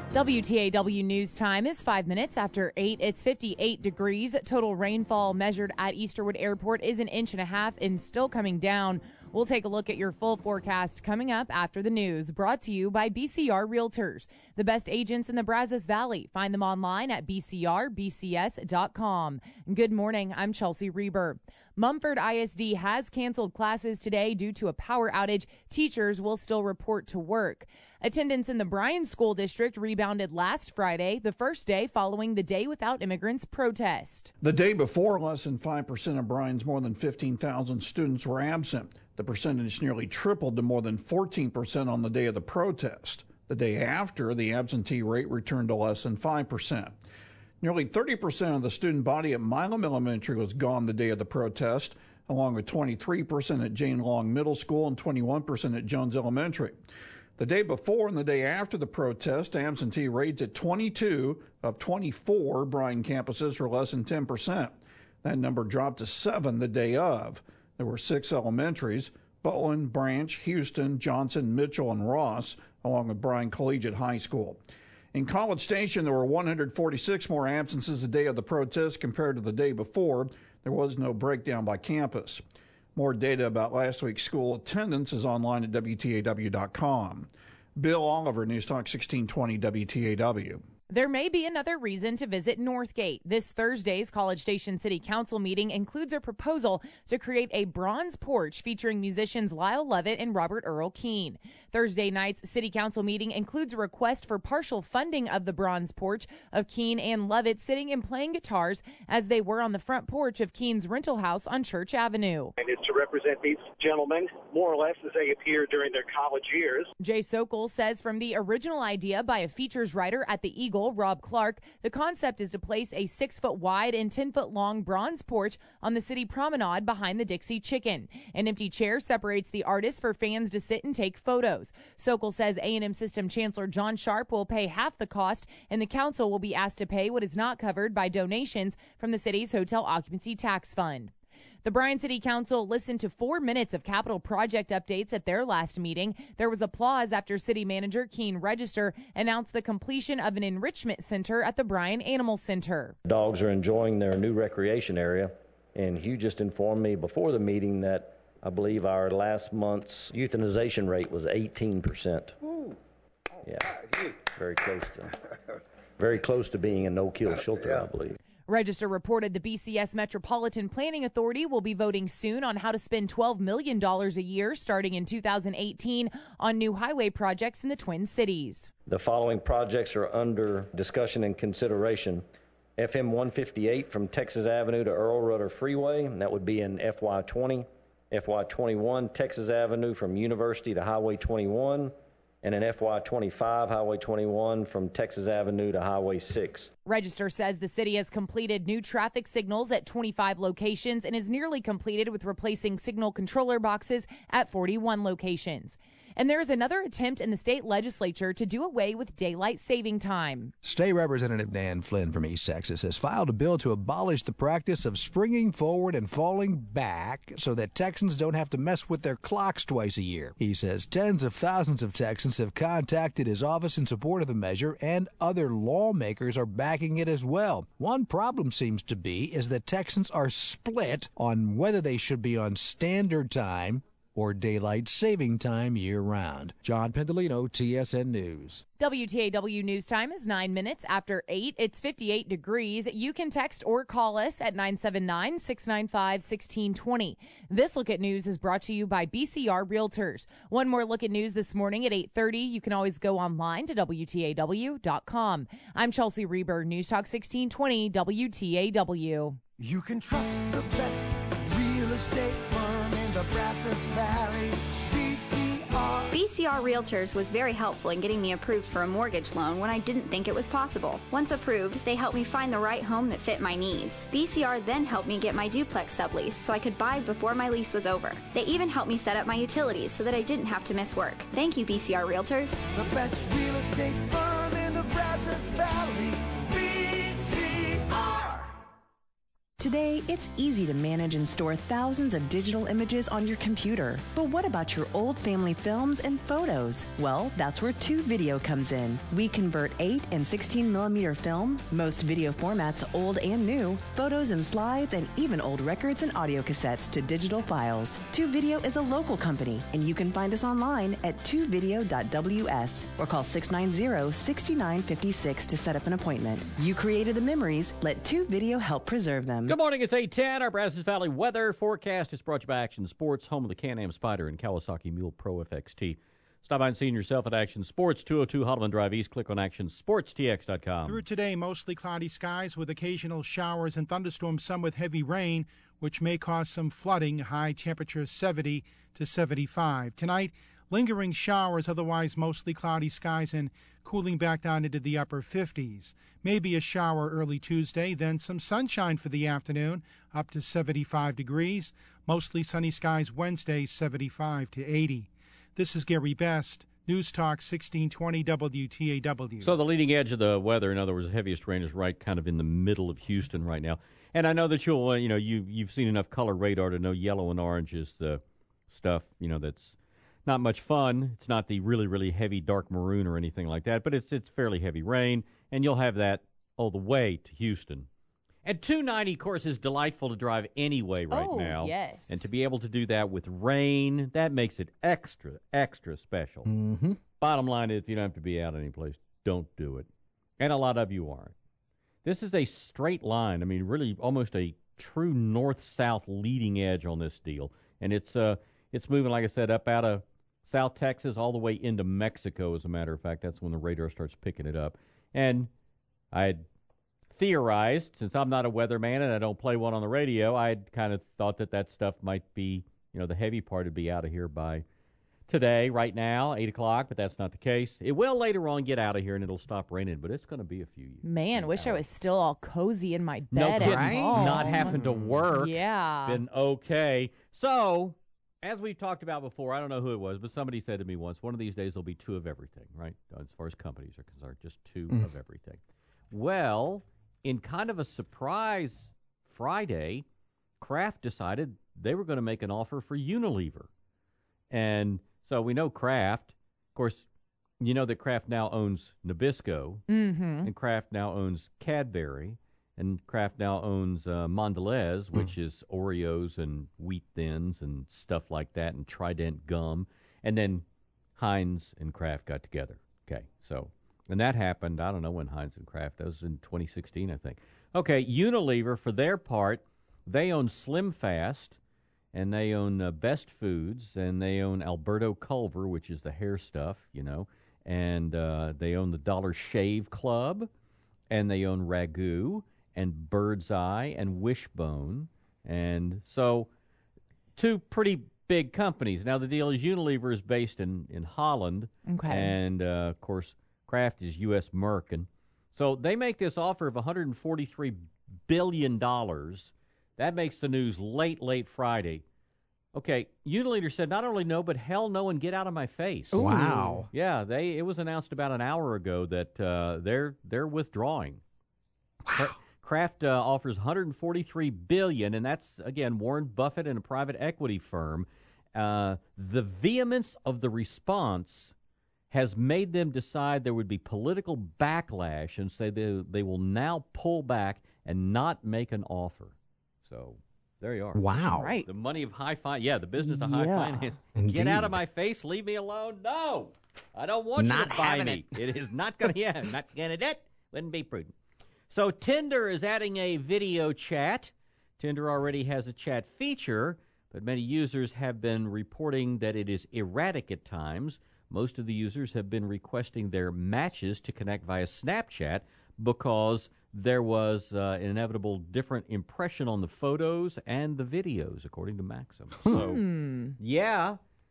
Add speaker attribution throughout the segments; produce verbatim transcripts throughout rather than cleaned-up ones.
Speaker 1: W T A W News Time is five minutes after eight. It's fifty-eight degrees. Total rainfall measured at Easterwood Airport is an inch and a half and still coming down. We'll take a look at your full forecast coming up after the news. Brought to you by B C R Realtors, the best agents in the Brazos Valley. Find them online at b c r b c s dot com. Good morning. I'm Chelsea Reber. Mumford I S D has canceled classes today due to a power outage. Teachers will still report to work. Attendance in the Bryan School District rebounded last Friday, the first day following the Day Without Immigrants protest.
Speaker 2: The day before, less than five percent of Bryan's more than fifteen thousand students were absent. The percentage nearly tripled to more than fourteen percent on the day of the protest. The day after, the absentee rate returned to less than five percent. Nearly thirty percent of the student body at Milam Elementary was gone the day of the protest, along with twenty-three percent at Jane Long Middle School and twenty-one percent at Jones Elementary. The day before and the day after the protest, absentee rates at twenty-two of twenty-four Bryan campuses were less than ten percent. That number dropped to seven the day of. There were six elementaries: Bowen, Branch, Houston, Johnson, Mitchell, and Ross, along with Bryan Collegiate High School. In College Station, there were one hundred forty-six more absences the day of the protest compared to the day before. There was no breakdown by campus. More data about last week's school attendance is online at W T A W dot com. Bill Oliver, News Talk sixteen twenty W T A W.
Speaker 1: There may be another reason to visit Northgate. This Thursday's College Station City Council meeting includes a proposal to create a bronze porch featuring musicians Lyle Lovett and Robert Earl Keen. Thursday night's City Council meeting includes a request for partial funding of the bronze porch of Keen and Lovett sitting and playing guitars as they were on the front porch of Keen's rental house on Church Avenue.
Speaker 3: And it's to represent these gentlemen more or less as they appear during their college years.
Speaker 1: Jay Sokol says from the original idea by a features writer at the Eagle, Rob Clark, the concept is to place a six foot wide and ten foot long bronze porch on the city promenade behind the Dixie Chicken. An empty chair separates the artist for fans to sit and take photos. Sokol says A and M System Chancellor John Sharp will pay half the cost, and the council will be asked to pay what is not covered by donations from the city's hotel occupancy tax fund. The Bryan City Council listened to four minutes of capital project updates at their last meeting. There was applause after City Manager Keene Register announced the completion of an enrichment center at the Bryan Animal Center.
Speaker 4: Dogs are enjoying their new recreation area, and Hugh just informed me before the meeting that I believe our last month's euthanization rate was eighteen percent.
Speaker 5: Ooh.
Speaker 4: Yeah, very close to, very close to being a no-kill shelter,
Speaker 5: yeah.
Speaker 4: I believe.
Speaker 1: Register reported the B C S Metropolitan Planning Authority will be voting soon on how to spend twelve million dollars a year starting in two thousand eighteen on new highway projects in the Twin Cities.
Speaker 4: The following projects are under discussion and consideration. F M one fifty-eight from Texas Avenue to Earl Rudder Freeway, and that would be in F Y twenty. F Y twenty-one, Texas Avenue from University to Highway twenty-one. And in F Y twenty-five, Highway twenty-one from Texas Avenue to Highway six.
Speaker 1: Register says the city has completed new traffic signals at twenty-five locations and is nearly completed with replacing signal controller boxes at forty-one locations. And there is another attempt in the state legislature to do away with daylight saving time.
Speaker 6: State Representative Dan Flynn from East Texas has filed a bill to abolish the practice of springing forward and falling back so that Texans don't have to mess with their clocks twice a year. He says tens of thousands of Texans have contacted his office in support of the measure, and other lawmakers are backing it as well. One problem seems to be is that Texans are split on whether they should be on standard time or daylight saving time year-round. John Pendolino, T S N News.
Speaker 1: W T A W News Time is nine minutes after eight. It's fifty-eight degrees. You can text or call us at nine seven nine, six nine five, one six two zero. This Look at News is brought to you by B C R Realtors. One more Look at News this morning at eight thirty. You can always go online to W T A W dot com. I'm Chelsea Reber, News Talk sixteen twenty W T A W.
Speaker 7: You can trust the best real estate firm in the Brazos Valley, B C R.
Speaker 8: B C R Realtors was very helpful in getting me approved for a mortgage loan when I didn't think it was possible. Once approved, they helped me find the right home that fit my needs. B C R then helped me get my duplex sublease so I could buy before my lease was over. They even helped me set up my utilities so that I didn't have to miss work. Thank you, B C R Realtors.
Speaker 7: The best real estate firm in the Brazos Valley, B C R.
Speaker 5: Today, it's easy to manage and store thousands of digital images on your computer. But what about your old family films and photos? Well, that's where Two Video comes in. We convert eight and sixteen millimeter film, most video formats old and new, photos and slides, and even old records and audio cassettes to digital files. Two Video is a local company, and you can find us online at two video dot w s or call six nine zero, six nine five six to set up an appointment. You created the memories. Let Two Video help preserve them.
Speaker 9: Good morning, it's eight ten. Our Brazos Valley weather forecast is brought to you by Action Sports, home of the Can-Am Spyder and Kawasaki Mule Pro F X T. Stop by and see yourself at Action Sports, two oh two Holloman Drive East. Click on action sports t x dot com.
Speaker 10: Through today, mostly cloudy skies with occasional showers and thunderstorms, some with heavy rain, which may cause some flooding. High temperature seventy to seventy-five. Tonight, lingering showers, otherwise mostly cloudy skies and cooling back down into the upper fifties. Maybe a shower early Tuesday, then some sunshine for the afternoon, up to seventy-five degrees. Mostly sunny skies Wednesday, seventy-five to eighty. This is Gary Best, News Talk sixteen twenty W T A W.
Speaker 9: So the leading edge of the weather, in other words, the heaviest rain is right kind of in the middle of Houston right now. And I know that you'll, uh, you know, you, you've seen enough color radar to know yellow and orange is the stuff, you know, that's not much fun. It's not the really, really heavy dark maroon or anything like that, but it's it's fairly heavy rain, and you'll have that all the way to Houston. And two ninety, of course, is delightful to drive anyway right
Speaker 1: oh,
Speaker 9: now.
Speaker 1: Yes.
Speaker 9: And to be able to do that with rain, that makes it extra, extra special.
Speaker 6: Mm-hmm.
Speaker 9: Bottom line is, you don't have to be out anyplace. Don't do it. And a lot of you aren't. This is a straight line. I mean, really almost a true north-south leading edge on this deal. And it's uh, it's moving, like I said, up out of South Texas all the way into Mexico, as a matter of fact. That's when the radar starts picking it up. And I had theorized, since I'm not a weatherman and I don't play one on the radio, I had kind of thought that that stuff might be, you know, the heavy part would be out of here by today, right now, eight o'clock, but that's not the case. It will later on get out of here and it'll stop raining, but it's going to be a few years.
Speaker 1: Man, wish I was still all cozy in my
Speaker 9: No
Speaker 1: bed
Speaker 9: kidding.
Speaker 1: at home.
Speaker 9: Not having to work.
Speaker 1: Yeah.
Speaker 9: Been okay. So, as we've talked about before, I don't know who it was, but somebody said to me once, one of these days there'll be two of everything, right? As far as companies are concerned, just two mm. of everything. Well, in kind of a surprise Friday, Kraft decided they were going to make an offer for Unilever. And so we know Kraft. Of course, you know that Kraft now owns Nabisco,
Speaker 1: mm-hmm.
Speaker 9: and Kraft now owns Cadbury, and Kraft now owns uh, Mondelez, which mm. is Oreos and Wheat Thins and stuff like that, and Trident gum. And then Heinz and Kraft got together. Okay, so, and that happened, I don't know when Heinz and Kraft, that was in twenty sixteen, I think. Okay, Unilever, for their part, they own Slim Fast, and they own uh, Best Foods, and they own Alberto Culver, which is the hair stuff, you know, and uh, they own the Dollar Shave Club, and they own Ragu, and Bird's Eye, and Wishbone, and so two pretty big companies. Now, the deal is Unilever is based in, in Holland,
Speaker 1: okay.
Speaker 9: and, uh, of course, Kraft is U S Merck, and so they make this offer of one hundred forty-three billion dollars. That makes the news late, late Friday. Okay, Unilever said not only no, but hell no and get out of my face.
Speaker 6: Ooh. Wow.
Speaker 9: Yeah, they it was announced about an hour ago that uh, they're they're withdrawing.
Speaker 6: Wow.
Speaker 9: Kraft uh, offers one hundred forty-three billion dollars, and that's, again, Warren Buffett and a private equity firm. Uh, the vehemence of the response has made them decide there would be political backlash and say they, they will now pull back and not make an offer. So there you are.
Speaker 6: Wow.
Speaker 1: Right.
Speaker 9: The money of high finance. Yeah, the business of high
Speaker 1: Yeah.
Speaker 9: finance.
Speaker 6: Indeed.
Speaker 9: Get out of my face. Leave me alone. No. I don't want
Speaker 6: Not
Speaker 9: you to buy
Speaker 6: having
Speaker 9: me. It is not going to, yeah, not going to do it. Wouldn't be prudent. So Tinder is adding a video chat. Tinder already has a chat feature, but many users have been reporting that it is erratic at times. Most of the users have been requesting their matches to connect via Snapchat because there was uh, an inevitable different impression on the photos and the videos, according to Maxim. So,
Speaker 1: Hmm.
Speaker 9: yeah,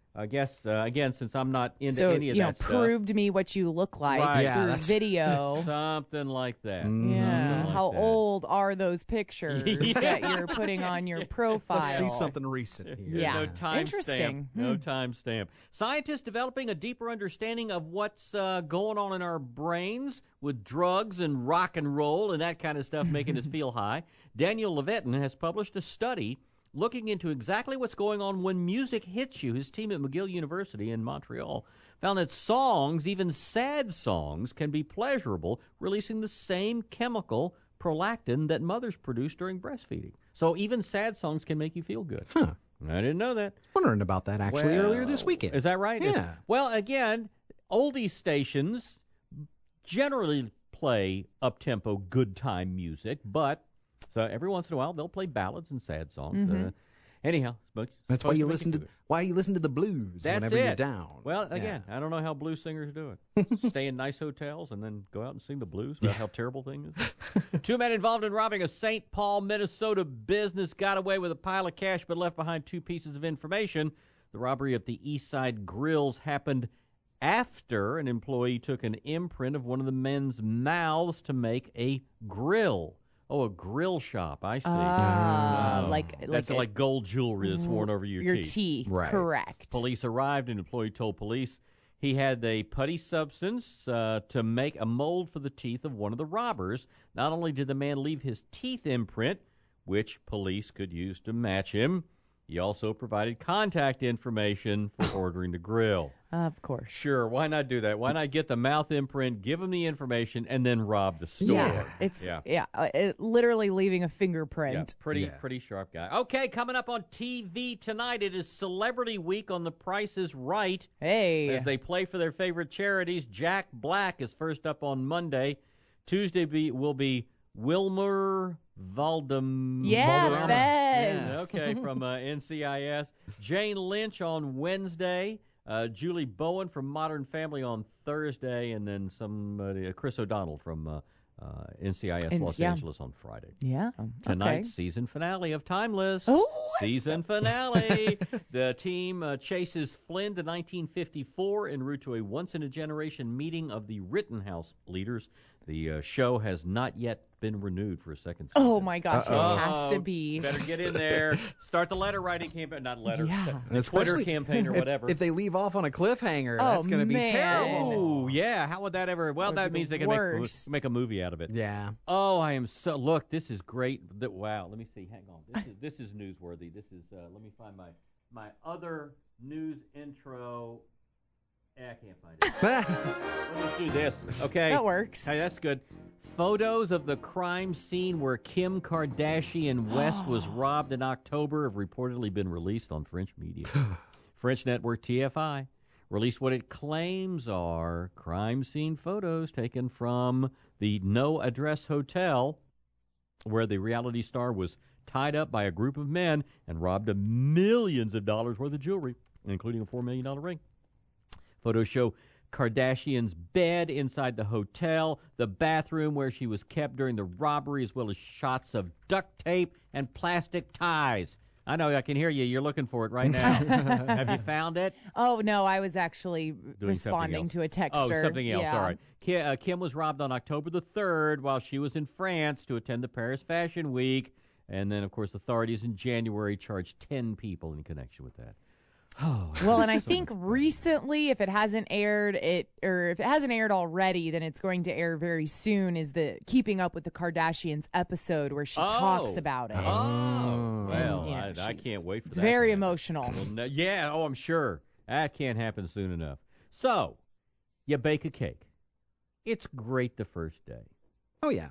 Speaker 9: I guess, uh, again, since I'm not into
Speaker 1: so,
Speaker 9: any of
Speaker 1: you
Speaker 9: that
Speaker 1: know,
Speaker 9: stuff.
Speaker 1: prove to me what you look like
Speaker 9: Right.
Speaker 11: Yeah,
Speaker 1: through
Speaker 11: that's-
Speaker 1: video.
Speaker 9: Something like that.
Speaker 11: Mm-hmm.
Speaker 1: Yeah.
Speaker 9: Something like
Speaker 1: How
Speaker 9: that.
Speaker 1: old are those pictures
Speaker 9: Yeah.
Speaker 1: that you're putting on your profile?
Speaker 11: Let's see something recent here.
Speaker 1: Yeah.
Speaker 9: No time
Speaker 1: Interesting.
Speaker 9: stamp. No
Speaker 1: Hmm.
Speaker 9: time stamp. Scientists developing a deeper understanding of what's uh, going on in our brains with drugs and rock and roll and that kind of stuff making us feel high. Daniel Levitin has published a study looking into exactly what's going on when music hits you. His team at McGill University in Montreal found that songs, even sad songs, can be pleasurable, releasing the same chemical, prolactin, that mothers produce during breastfeeding. So even sad songs can make you feel good.
Speaker 11: Huh.
Speaker 9: I didn't know that.
Speaker 11: Wondering about that actually
Speaker 9: Well,
Speaker 11: earlier this weekend.
Speaker 9: Is that right?
Speaker 11: Yeah.
Speaker 9: Is- well, again, oldie stations generally play up-tempo, good-time music, but so every once in a while they'll play ballads and sad songs.
Speaker 1: Mhm.
Speaker 9: Uh, anyhow, it's
Speaker 11: That's why
Speaker 9: supposed
Speaker 11: you
Speaker 9: make
Speaker 11: listen to
Speaker 9: good.
Speaker 11: why you listen to the blues
Speaker 9: That's
Speaker 11: whenever
Speaker 9: it.
Speaker 11: you're down.
Speaker 9: Well,
Speaker 11: Yeah.
Speaker 9: again, I don't know how blues singers do it. Stay in nice hotels and then go out and sing the blues about how terrible things is. Two men involved in robbing a Saint Paul, Minnesota business got away with a pile of cash but left behind two pieces of information. The robbery at the East Side Grills happened after an employee took an imprint of one of the men's mouths to make a grill. Oh, a grill shop. I see.
Speaker 1: Ah,
Speaker 9: Oh.
Speaker 1: like-
Speaker 9: That's
Speaker 1: like a-
Speaker 9: like gold jewelry that's worn over your,
Speaker 1: Your
Speaker 9: teeth.
Speaker 1: teeth,
Speaker 11: Right.
Speaker 1: correct.
Speaker 9: Police arrived. An employee told police he had a putty substance uh, to make a mold for the teeth of one of the robbers. Not only did the man leave his teeth imprint, which police could use to match him, he also provided contact information for ordering the grill.
Speaker 1: Of course.
Speaker 9: Sure, why not do that? Why not get the mouth imprint, give him the information, and then rob the store?
Speaker 1: Yeah, it's
Speaker 9: yeah.
Speaker 1: yeah, uh, it, literally leaving a
Speaker 9: Yeah,
Speaker 1: fingerprint.
Speaker 9: pretty
Speaker 11: Yeah.
Speaker 9: pretty sharp guy. Okay, coming up on T V tonight, it is Celebrity Week on The Price is Right.
Speaker 1: Hey,
Speaker 9: As they play for their favorite charities, Jack Black is first up on Monday. Tuesday be, will be Wilmer Valdem.
Speaker 1: yeah,
Speaker 9: Valderrama.
Speaker 1: Fez.
Speaker 9: Okay, from uh, N C I S. Jane Lynch on Wednesday. Uh, Julie Bowen from Modern Family on Thursday. And then somebody, uh, Chris O'Donnell from uh, uh, N C I S
Speaker 1: And-
Speaker 9: Los
Speaker 1: yeah.
Speaker 9: Angeles on Friday.
Speaker 1: Yeah.
Speaker 9: Tonight's
Speaker 1: Okay.
Speaker 9: season finale of Timeless.
Speaker 1: Oh,
Speaker 9: season finale. The team uh, chases Flynn to nineteen fifty-four en route to a once-in-a-generation meeting of the Rittenhouse leaders. The uh, show has not yet been renewed for a second season.
Speaker 1: Oh my gosh,
Speaker 9: Uh-oh.
Speaker 1: it has to be.
Speaker 9: Better get in there. Start the letter writing campaign. Not letter.
Speaker 1: Yeah.
Speaker 9: The Twitter
Speaker 11: Especially
Speaker 9: campaign or
Speaker 11: if-
Speaker 9: whatever.
Speaker 11: If, they leave off on a cliffhanger,
Speaker 1: Oh,
Speaker 11: that's going to be
Speaker 1: man.
Speaker 11: terrible.
Speaker 9: Oh, yeah. How would that ever? Well,
Speaker 1: Would
Speaker 9: that
Speaker 1: be
Speaker 9: means
Speaker 1: the
Speaker 9: they can make,
Speaker 1: worst.
Speaker 9: make a movie out of it.
Speaker 11: Yeah.
Speaker 9: Oh, I am so. Look, this is great. Th- Wow. Let me see. Hang on. This is this is newsworthy. This is. Uh, let me find my my other news intro. Eh, I can't find it. Well, let's do this. Okay.
Speaker 1: That works.
Speaker 9: Hey, that's good. Photos of the crime scene where Kim Kardashian West was robbed in October have reportedly been released on French media. French network T F I released what it claims are crime scene photos taken from the No Address Hotel, where the reality star was tied up by a group of men and robbed of millions of dollars worth of jewelry, including a four million dollars ring. Photos show Kardashian's bed inside the hotel, the bathroom where she was kept during the robbery, as well as shots of duct tape and plastic ties. I know, I can hear you. You're looking for it right now. Have you found it?
Speaker 1: Oh no, I was actually
Speaker 9: Doing something
Speaker 1: responding
Speaker 9: else.
Speaker 1: to a texter.
Speaker 9: Oh, something else.
Speaker 1: Yeah.
Speaker 9: All right. Kim, uh, Kim was robbed on October the third while she was in France to attend the Paris Fashion Week. And then, of course, authorities in January charged ten people in connection with that. Oh,
Speaker 1: Well, and I
Speaker 9: so
Speaker 1: think
Speaker 9: much fun.
Speaker 1: recently, if it hasn't aired, it or if it hasn't aired already, then it's going to air very soon. Is the Keeping Up with the Kardashians episode where she talks
Speaker 9: Oh.
Speaker 1: about it?
Speaker 9: Oh, well,
Speaker 1: And, you know,
Speaker 9: I, I
Speaker 1: she's-
Speaker 9: can't wait for
Speaker 1: It's
Speaker 9: that.
Speaker 1: very
Speaker 9: to happen.
Speaker 1: emotional.
Speaker 9: Well, no- yeah, oh, I'm sure. That can't happen soon enough. So, you bake a cake. It's great the first day.
Speaker 11: Oh, yeah.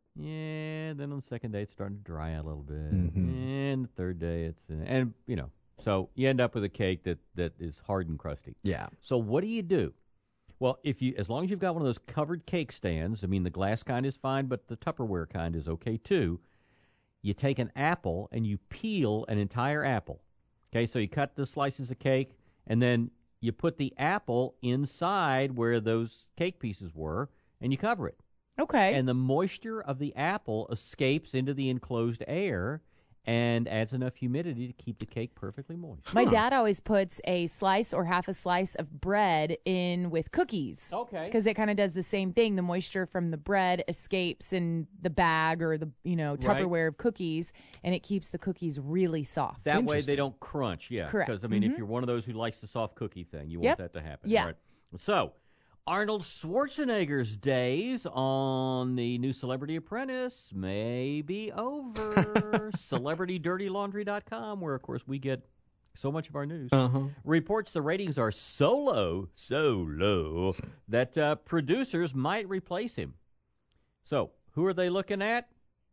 Speaker 9: Yeah, then on the second day, it's starting to dry out a little bit.
Speaker 11: Mhm.
Speaker 9: And the third day, it's, uh, and, you know, so you end up with a cake that, that is hard and crusty.
Speaker 11: Yeah.
Speaker 9: So what do you do? Well, if you, as long as you've got one of those covered cake stands, I mean, the glass kind is fine, but the Tupperware kind is okay too. You take an apple and you peel an entire apple. Okay, so you cut the slices of cake, and then you put the apple inside where those cake pieces were, and you cover it.
Speaker 1: Okay.
Speaker 9: And the moisture of the apple escapes into the enclosed air, and adds enough humidity to keep the cake perfectly moist.
Speaker 1: My dad always puts a slice or half a slice of bread in with cookies.
Speaker 9: Okay.
Speaker 1: Because it kind of does the same thing. The moisture from the bread escapes in the bag or the, you know, Tupperware of cookies, and it keeps the cookies really soft.
Speaker 9: That way they don't crunch, yeah.
Speaker 1: Correct.
Speaker 9: Because, I mean,
Speaker 1: Mhm.
Speaker 9: if you're one of those who likes the soft cookie thing, you
Speaker 1: Yep.
Speaker 9: want that to happen.
Speaker 1: Yeah.
Speaker 9: All right. So, Arnold Schwarzenegger's days on the new Celebrity Apprentice may be over. Celebrity Dirty Laundry dot com, where, of course, we get so much of our news,
Speaker 11: uh-huh.
Speaker 9: reports the ratings are so low, so low, that uh, producers might replace him. So, who are they looking at?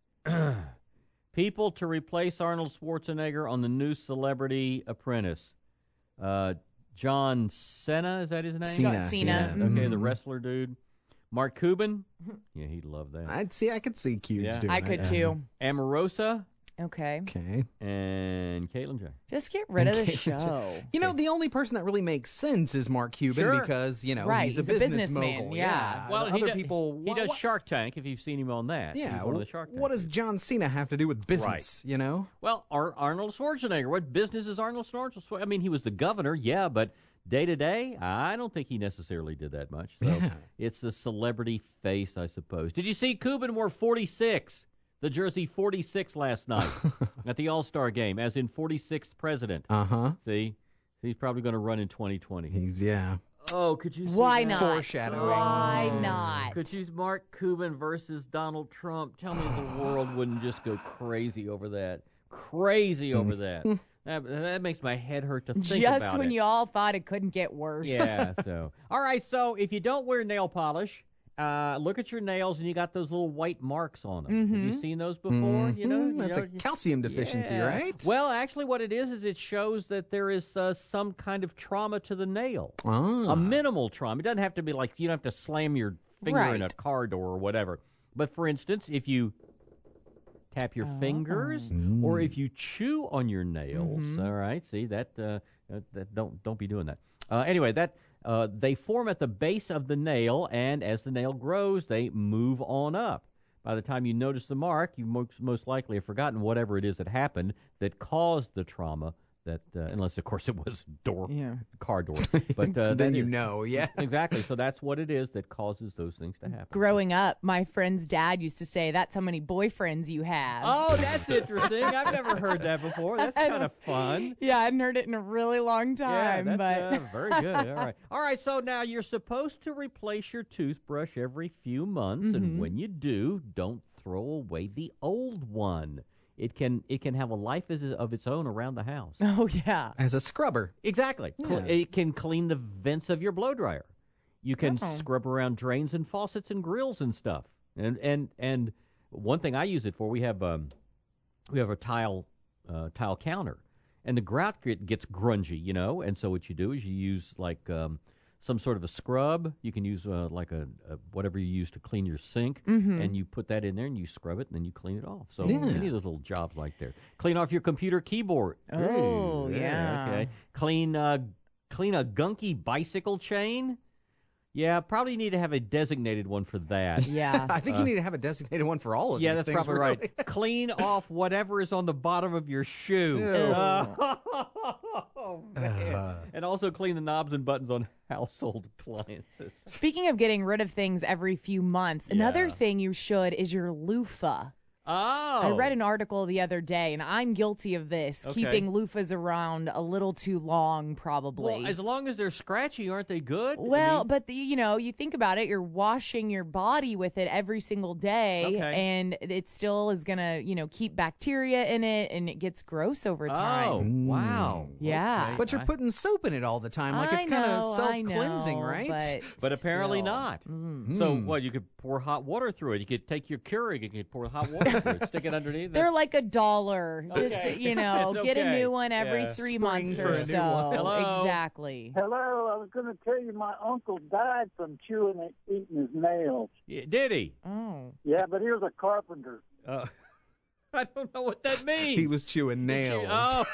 Speaker 9: People to replace Arnold Schwarzenegger on the new Celebrity Apprentice. Uh, John Cena, is that his name?
Speaker 11: Cena.
Speaker 1: Cena.
Speaker 9: Yeah. Okay, the
Speaker 11: Mhm.
Speaker 9: wrestler dude. Mark Cuban. Yeah, he'd love that.
Speaker 11: I'd see. I could see Cubes
Speaker 9: Yeah.
Speaker 11: doing
Speaker 1: I
Speaker 11: that.
Speaker 1: could too.
Speaker 9: Omarosa
Speaker 1: Okay.
Speaker 11: Okay.
Speaker 9: and Caitlin Jenner.
Speaker 1: Just get rid of the
Speaker 11: Okay.
Speaker 1: show.
Speaker 11: You know, the only person that really makes sense is Mark Cuban
Speaker 9: Sure.
Speaker 11: because, you know,
Speaker 1: Right,
Speaker 11: he's a
Speaker 1: he's a
Speaker 11: business
Speaker 1: businessman,
Speaker 11: mogul.
Speaker 1: yeah.
Speaker 9: Well,
Speaker 11: The
Speaker 9: he
Speaker 11: other
Speaker 9: does,
Speaker 11: people.
Speaker 9: he
Speaker 11: wha-
Speaker 9: does
Speaker 11: wha-
Speaker 9: Shark Tank, if you've seen him on that.
Speaker 11: Yeah.
Speaker 9: He's one of the Shark Tank
Speaker 11: What does
Speaker 9: dudes.
Speaker 11: John Cena have to do with business, you know?
Speaker 9: Well, Ar- Arnold Schwarzenegger. What business is Arnold Schwarzenegger? I mean, he was the governor, yeah, but day to day, I don't think he necessarily did that much. So
Speaker 11: Yeah.
Speaker 9: it's the celebrity face, I suppose. Did you see Cuban wore forty-six, the jersey forty-six last night at the All-Star game, as in forty-sixth president?
Speaker 11: Uh-huh.
Speaker 9: See? He's probably going to run in twenty twenty.
Speaker 11: He's, yeah.
Speaker 9: Oh, could you see
Speaker 1: Why
Speaker 9: that?
Speaker 1: not?
Speaker 11: Foreshadowing.
Speaker 1: Why not?
Speaker 9: Could you Mark Cuban versus Donald Trump? Tell me the world wouldn't just go crazy over that. Crazy over that. That, that makes my head hurt to think
Speaker 1: Just
Speaker 9: about
Speaker 1: when
Speaker 9: it.
Speaker 1: you all thought it couldn't get worse.
Speaker 9: Yeah, so. All right, so if you don't wear nail polish, uh, look at your nails and you got those little white marks on them. Have you seen those before? You know,
Speaker 11: Mhm.
Speaker 9: you
Speaker 11: That's
Speaker 9: know,
Speaker 11: a calcium deficiency,
Speaker 9: yeah.
Speaker 11: right?
Speaker 9: Well, actually, what it is is it shows that there is uh, some kind of trauma to the nail.
Speaker 11: Ah.
Speaker 9: A minimal trauma. It doesn't have to be like you don't have to slam your finger in a
Speaker 1: Right.
Speaker 9: car door or whatever. But for instance, if you tap your fingers or if you chew on your nails, all right, see that, uh, that, that don't don't be doing that. Uh, anyway, that uh, they form at the base of the nail, and as the nail grows, they move on up. By the time you notice the mark, you most, most likely have forgotten whatever it is that happened that caused the trauma. That uh, unless, of course, it was door,
Speaker 1: Yeah.
Speaker 9: car door. But uh,
Speaker 11: Then
Speaker 9: that
Speaker 11: you
Speaker 9: is-
Speaker 11: know, yeah.
Speaker 9: exactly. So that's what it is that causes those things to happen.
Speaker 1: Growing up, my friend's dad used to say, "That's how many boyfriends you have."
Speaker 9: Oh, that's interesting. I've never heard that before. That's
Speaker 1: I
Speaker 9: kind of fun.
Speaker 1: Yeah, I hadn't heard it in a really long time.
Speaker 9: Yeah, that's
Speaker 1: but
Speaker 9: uh, very good. All right. All right, so now you're supposed to replace your toothbrush every few months,
Speaker 1: Mm-hmm.
Speaker 9: and when you do, don't throw away the old one. It can it can have a life as, of its own around the house.
Speaker 1: oh yeah,
Speaker 11: As a scrubber.
Speaker 9: Exactly. Cle-
Speaker 11: Yeah.
Speaker 9: It can clean the vents of your blow dryer. You can
Speaker 1: Oh.
Speaker 9: scrub around drains and faucets and grills and stuff. And and and one thing I use it for, we have um we have a tile uh, tile counter, and the grout get, gets grungy, you know. And so what you do is you use like um, some sort of a scrub. You can use uh, like a, a whatever you use to clean your sink, and you put that in there and you scrub it, and then you clean it off. So
Speaker 11: Yeah.
Speaker 9: any of those little jobs like there. Clean off your computer keyboard.
Speaker 1: Oh,
Speaker 9: Ooh,
Speaker 1: yeah.
Speaker 9: Okay. Clean uh, clean a gunky bicycle chain. Yeah, probably need to have a designated one for that.
Speaker 1: yeah.
Speaker 11: I think you need to have a designated one for all of
Speaker 9: Yeah,
Speaker 11: these
Speaker 9: that's
Speaker 11: things.
Speaker 9: probably
Speaker 11: really.
Speaker 9: right. Clean off whatever is on the bottom of your shoe.
Speaker 11: Ew.
Speaker 9: Uh, oh, man.
Speaker 11: Uh.
Speaker 9: And also clean the knobs and buttons on household appliances.
Speaker 1: Speaking of getting rid of things every few months, another
Speaker 9: Yeah.
Speaker 1: thing you should is your loofah.
Speaker 9: Oh.
Speaker 1: I read an article the other day, and I'm guilty of this,
Speaker 9: Okay.
Speaker 1: keeping loofahs around a little too long, probably.
Speaker 9: Well, as long as they're scratchy, aren't they good? I
Speaker 1: Well,
Speaker 9: mean-
Speaker 1: but the, you know, you think about it, you're washing your body with it every single day,
Speaker 9: Okay.
Speaker 1: and it still is going to, you know, keep bacteria in it, and it gets gross over
Speaker 9: oh,
Speaker 1: time.
Speaker 9: wow.
Speaker 1: Yeah.
Speaker 9: Okay.
Speaker 11: But you're
Speaker 9: I-
Speaker 11: putting soap in it all the time. Like
Speaker 1: I
Speaker 11: it's kind
Speaker 1: know,
Speaker 11: of
Speaker 1: I
Speaker 11: self-cleansing,
Speaker 1: know,
Speaker 11: right?
Speaker 1: But,
Speaker 9: But apparently
Speaker 1: still.
Speaker 9: not.
Speaker 1: Mm.
Speaker 9: So, what, you could pour hot water through it. You could take your Keurig and you could pour hot water through it, stick it underneath.
Speaker 1: They're like a dollar. Just,
Speaker 9: Okay.
Speaker 1: you know,
Speaker 9: It's
Speaker 1: get a
Speaker 9: okay.
Speaker 1: new one every
Speaker 9: Yeah.
Speaker 1: three
Speaker 11: Spring
Speaker 1: months
Speaker 11: for
Speaker 1: or
Speaker 11: a new
Speaker 1: so.
Speaker 11: one.
Speaker 9: Hello?
Speaker 1: Exactly.
Speaker 12: Hello, I was going to tell you my uncle died from chewing and eating his nails.
Speaker 9: Yeah, did he?
Speaker 1: Oh.
Speaker 12: Yeah, but he was a carpenter.
Speaker 9: Uh, I don't know what that means.
Speaker 11: He was chewing nails.
Speaker 9: Oh.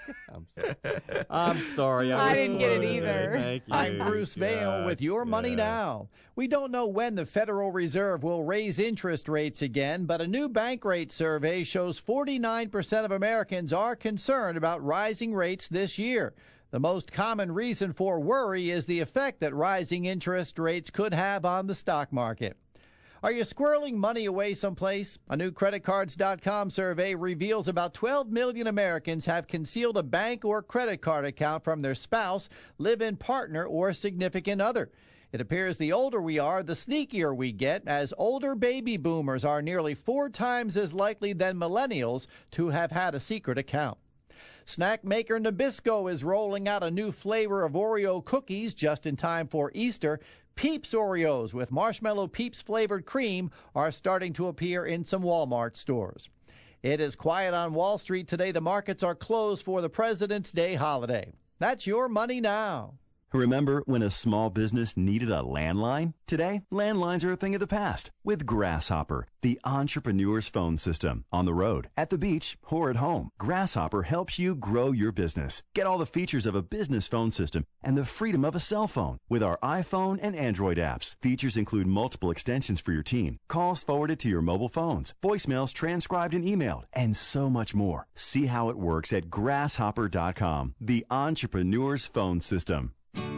Speaker 9: I'm sorry. I'm sorry.
Speaker 1: I didn't get it
Speaker 9: wasn't.
Speaker 1: either.
Speaker 9: Thank you.
Speaker 13: I'm Bruce Vail with Your Money
Speaker 9: yeah.
Speaker 13: Now. We don't know when the Federal Reserve will raise interest rates again, but a new bank rate survey shows forty-nine percent of Americans are concerned about rising rates this year. The most common reason for worry is the effect that rising interest rates could have on the stock market. Are you squirreling money away someplace? A new credit cards dot com survey reveals about twelve million Americans have concealed a bank or credit card account from their spouse, live-in partner, or significant other. It appears the older we are, the sneakier we get, as older baby boomers are nearly four times as likely than millennials to have had a secret account. Snack maker Nabisco is rolling out a new flavor of Oreo cookies just in time for Easter. Peeps Oreos with Marshmallow Peeps flavored cream are starting to appear in some Walmart stores. It is quiet on Wall Street today. The markets are closed for the President's Day holiday. That's Your Money Now.
Speaker 14: Remember when a small business needed a landline? Today, landlines are a thing of the past with Grasshopper, the entrepreneur's phone system. On the road, at the beach, or at home, Grasshopper helps you grow your business. Get all the features of a business phone system and the freedom of a cell phone with our iPhone and Android apps. Features include multiple extensions for your team, calls forwarded to your mobile phones, voicemails transcribed and emailed, and so much more. See how it works at grasshopper dot com, the entrepreneur's phone system.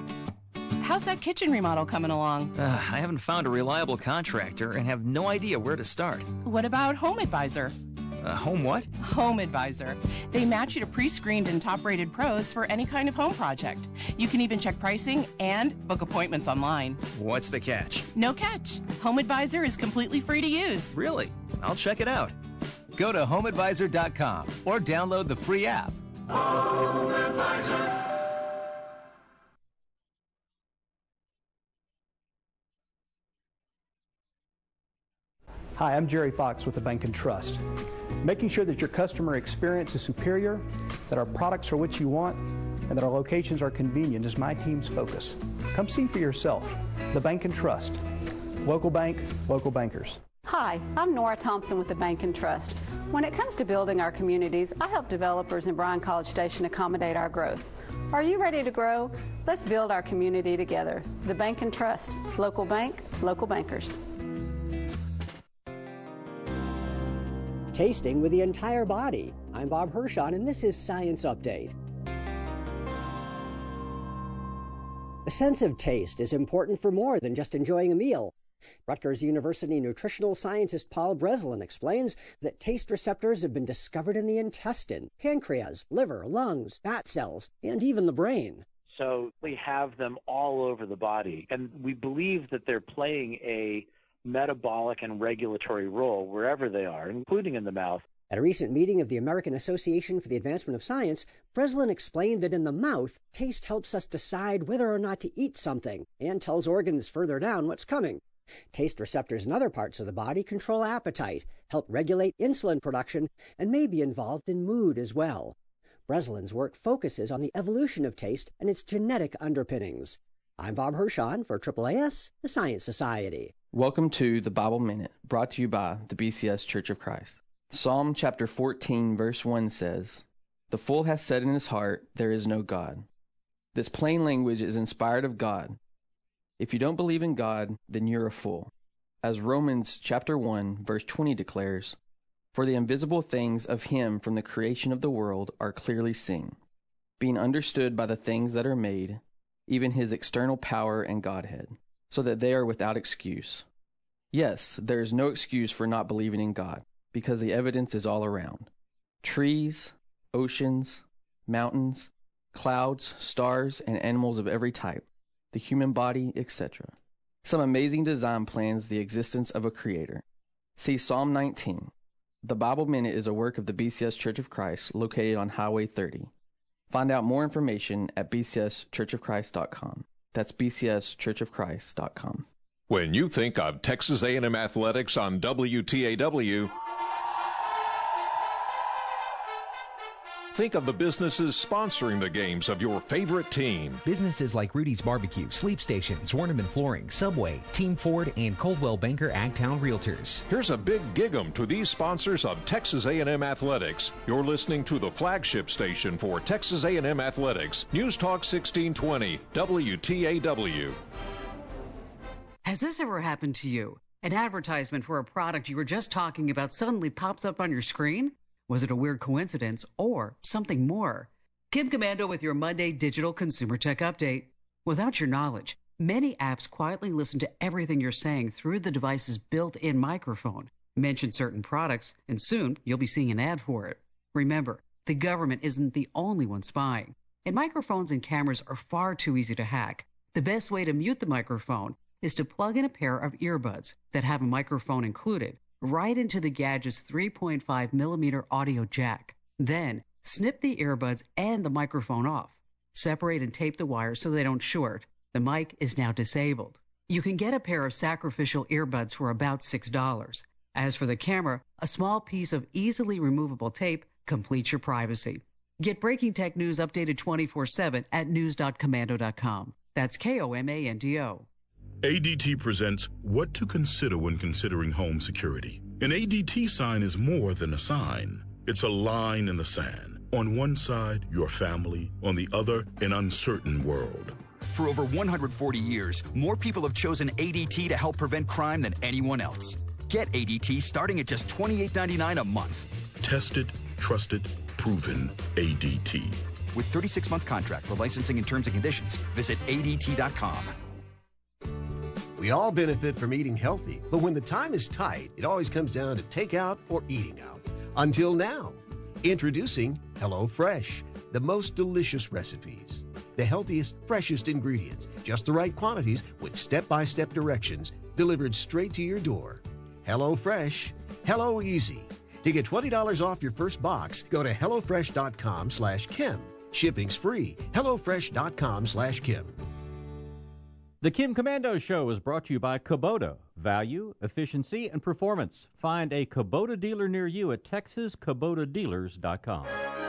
Speaker 15: How's that kitchen remodel coming along?
Speaker 16: Uh, I haven't found a reliable contractor and have no idea where to start.
Speaker 15: What about Home Advisor?
Speaker 16: Uh, home what?
Speaker 15: Home Advisor. They match you to pre-screened and top-rated pros for any kind of home project. You can even check pricing and book appointments online.
Speaker 16: What's the catch?
Speaker 15: No catch. Home Advisor is completely free to use.
Speaker 16: Really? I'll check it out.
Speaker 17: Go to home advisor dot com or download the free app.
Speaker 7: Home Advisor.
Speaker 18: Hi, I'm Jerry Fox with the Bank and Trust. Making sure that your customer experience is superior, that our products are what you want, and that our locations are convenient is my team's focus. Come see for yourself. The Bank and Trust. Local bank, local bankers.
Speaker 19: Hi, I'm Nora Thompson with the Bank and Trust. When it comes to building our communities, I help developers in Bryan College Station accommodate our growth. Are you ready to grow? Let's build our community together. The Bank and Trust. Local bank, local bankers.
Speaker 20: Tasting with the entire body. I'm Bob Hirschon, and this is Science Update. A sense of taste is important for more than just enjoying a meal. Rutgers University nutritional scientist Paul Breslin explains that taste receptors have been discovered in the intestine, pancreas, liver, lungs, fat cells, and even the brain.
Speaker 21: So we have them all over the body, and we believe that they're playing a metabolic and regulatory role wherever they are, including in the mouth.
Speaker 20: At a recent meeting of the American Association for the Advancement of Science, Breslin explained that in the mouth, taste helps us decide whether or not to eat something and tells organs further down what's coming. Taste receptors in other parts of the body control appetite, help regulate insulin production, and may be involved in mood as well. Breslin's work focuses on the evolution of taste and its genetic underpinnings. I'm Bob Hirschon for triple A S, the Science Society.
Speaker 22: Welcome to the Bible Minute, brought to you by the B C S Church of Christ. Psalm chapter fourteen, verse one says, "The fool hath said in his heart, there is no God." This plain language is inspired of God. If you don't believe in God, then you're a fool. As Romans chapter one, verse twenty declares, "For the invisible things of him from the creation of the world are clearly seen, being understood by the things that are made, even his external power and Godhead, so that they are without excuse." Yes, there is no excuse for not believing in God, because the evidence is all around. Trees, oceans, mountains, clouds, stars, and animals of every type, the human body, et cetera. Some amazing design plans the existence of a creator. See Psalm nineteen. The Bible Minute is a work of the B C S Church of Christ located on Highway thirty. Find out more information at b c s church of christ dot com. That's b c s church of christ dot com.
Speaker 23: When you think of Texas A and M Athletics on W T A W, think of the businesses sponsoring the games of your favorite team.
Speaker 2: Businesses like Rudy's Barbecue, Sleep Stations, Warnerman Flooring, Subway, Team Ford, and Coldwell Banker Agtown Realtors.
Speaker 23: Here's a big gig-em to these sponsors of Texas A and M Athletics. You're listening to the flagship station for Texas A and M Athletics, News Talk sixteen twenty, W T A W.
Speaker 3: Has this ever happened to you? An advertisement for a product you were just talking about suddenly pops up on your screen? Was it a weird coincidence or something more? Kim Commando with your Monday Digital Consumer Tech Update. Without your knowledge, many apps quietly listen to everything you're saying through the device's built-in microphone. Mention certain products, and soon you'll be seeing an ad for it. Remember, the government isn't the only one spying, and microphones and cameras are far too easy to hack. The best way to mute the microphone is to plug in a pair of earbuds that have a microphone included right into the gadget's three point five millimeter audio jack. Then, snip the earbuds and the microphone off. Separate and tape the wires so they don't short. The mic is now disabled. You can get a pair of sacrificial earbuds for about six dollars. As for the camera, a small piece of easily removable tape completes your privacy. Get Breaking Tech News updated twenty-four seven at news dot commando dot com. That's K O M A N D O.
Speaker 4: A D T presents What to Consider When Considering Home Security. An A D T sign is more than a sign. It's a line in the sand. On one side, your family. On the other, an uncertain world.
Speaker 24: For over one hundred forty years, more people have chosen A D T to help prevent crime than anyone else. Get A D T starting at just twenty-eight ninety-nine a month.
Speaker 4: Tested, trusted, proven A D T.
Speaker 24: With thirty-six month contract for licensing and terms and conditions, visit A D T dot com.
Speaker 25: We all benefit from eating healthy, but when the time is tight, it always comes down to takeout or eating out. Until now. Introducing HelloFresh, the most delicious recipes. The healthiest, freshest ingredients, just the right quantities with step-by-step directions delivered straight to your door. HelloFresh, Hello Easy. To get twenty dollars off your first box, go to HelloFresh dot com slash Kim. Shipping's free. HelloFresh dot com slash Kim.
Speaker 9: The Kim Commando Show is brought to you by Kubota. Value, efficiency, and performance. Find a Kubota dealer near you at texas kubota dealers dot com.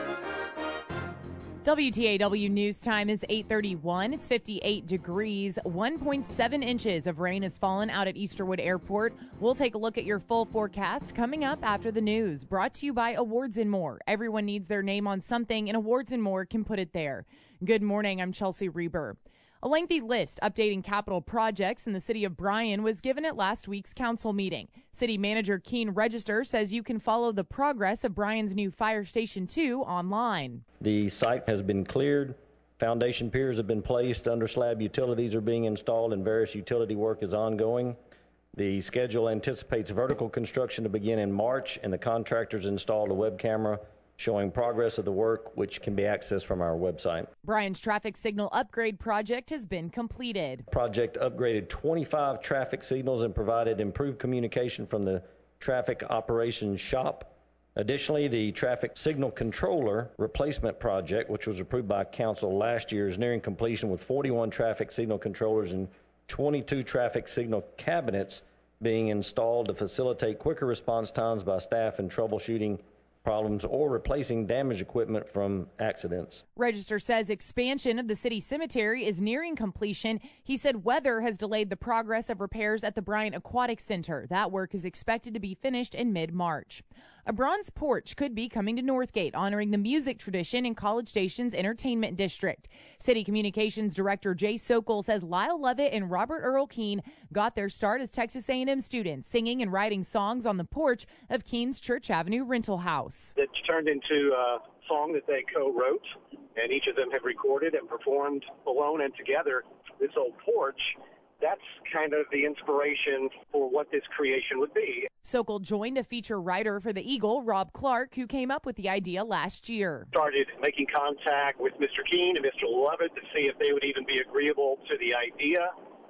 Speaker 1: W T A W News Time is eight thirty-one. It's fifty-eight degrees. one point seven inches of rain has fallen out at Easterwood Airport. We'll take a look at your full forecast coming up after the news. Brought to you by Awards and More. Everyone needs their name on something, and Awards and More can put it there. Good morning. I'm Chelsea Reber. A lengthy list updating capital projects in the city of Bryan was given at last week's council meeting. City Manager Keene Register says you can follow the progress of Bryan's new Fire Station two online.
Speaker 26: The site has been cleared, foundation piers have been placed, under slab utilities are being installed, and various utility work is ongoing. The schedule anticipates vertical construction to begin in March, and the contractors installed a web camera showing progress of the work, which can be accessed from our website.
Speaker 1: Bryan's traffic signal upgrade project has been completed.
Speaker 26: Project upgraded twenty-five traffic signals and provided improved communication from the traffic operations shop. Additionally, the traffic signal controller replacement project, which was approved by council last year, is nearing completion with forty-one traffic signal controllers and twenty-two traffic signal cabinets being installed to facilitate quicker response times by staff in troubleshooting problems or replacing damaged equipment from accidents.
Speaker 1: Register says expansion of the city cemetery is nearing completion. He said weather has delayed the progress of repairs at the Bryan Aquatic Center. That work is expected to be finished in mid-March. A bronze porch could be coming to Northgate, honoring the music tradition in College Station's entertainment district. City Communications Director Jay Sokol says Lyle Lovett and Robert Earl Keene got their start as Texas A and M students, singing and writing songs on the porch of Keene's Church Avenue rental house.
Speaker 27: It's turned into a song that they co-wrote, and each of them have recorded and performed alone and together. This old porch, that's kind of the inspiration for what this creation would be.
Speaker 1: Sokol joined a feature writer for the Eagle, Rob Clark, who came up with the idea last year.
Speaker 27: Started making contact with Mister Keene and Mister Lovett to see if they would even be agreeable to the idea,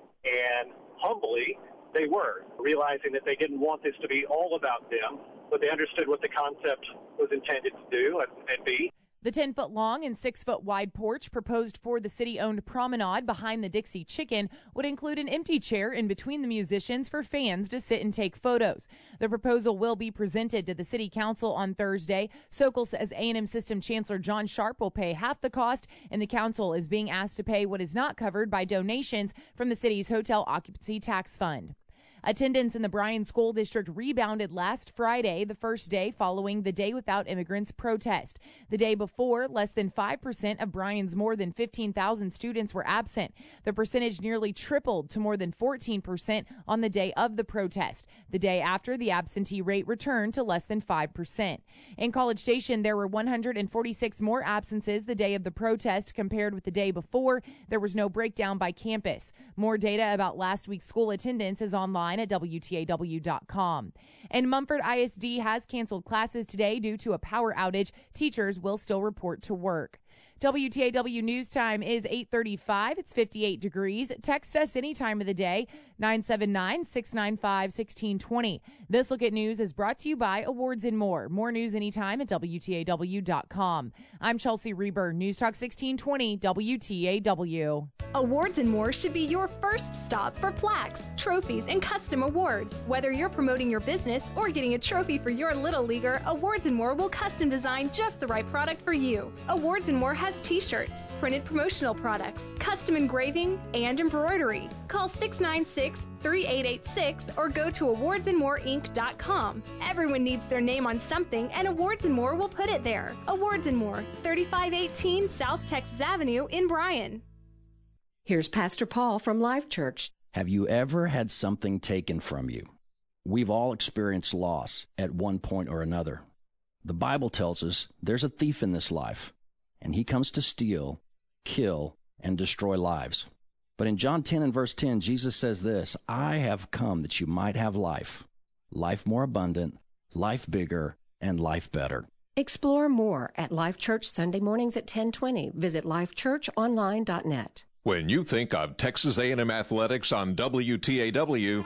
Speaker 27: and humbly, they were, realizing that they didn't want this to be all about them, but they understood what the concept was intended to do and, and be.
Speaker 1: The ten-foot-long and six-foot-wide porch proposed for the city-owned promenade behind the Dixie Chicken would include an empty chair in between the musicians for fans to sit and take photos. The proposal will be presented to the City Council on Thursday. Sokol says A and M System Chancellor John Sharp will pay half the cost, and the council is being asked to pay what is not covered by donations from the city's hotel occupancy tax fund. Attendance in the Bryan School District rebounded last Friday, the first day following the Day Without Immigrants protest. The day before, less than five percent of Bryan's more than fifteen thousand students were absent. The percentage nearly tripled to more than fourteen percent on the day of the protest. The day after, the absentee rate returned to less than five percent. In College Station, there were one hundred forty-six more absences the day of the protest compared with the day before. There was no breakdown by campus. More data about last week's school attendance is online at W T A W dot com. And Mumford I S D has canceled classes today due to a power outage. Teachers will still report to work. W T A W News Time is eight thirty-five. It's fifty-eight degrees. Text us any time of the day, nine seven nine, six nine five, one six two zero. This Look at News is brought to you by Awards and More. More news anytime at W T A W dot com. I'm Chelsea Reber, News Talk sixteen twenty W T A W.
Speaker 5: Awards and More should be your first stop for plaques, trophies, and custom awards. Whether you're promoting your business or getting a trophy for your little leaguer, Awards and More will custom design just the right product for you. Awards and More has t-shirts, printed promotional products, custom engraving, and embroidery. Call six nine six, three eight eight six or go to awards and more inc dot com. Everyone needs their name on something, and Awards and More will put it there. Awards and More, thirty-five eighteen South Texas Avenue in Bryan.
Speaker 6: Here's Pastor Paul from Life Church.
Speaker 8: Have you ever had something taken from you? We've all experienced loss at one point or another. The Bible tells us there's a thief in this life, and he comes to steal, kill, and destroy lives. But in John ten and verse ten, Jesus says this, I have come that you might have life, life more abundant, life bigger, and life better.
Speaker 6: Explore more at Life Church Sunday mornings at ten twenty. Visit life church online dot net.
Speaker 23: When you think of Texas A and M Athletics on W T A W,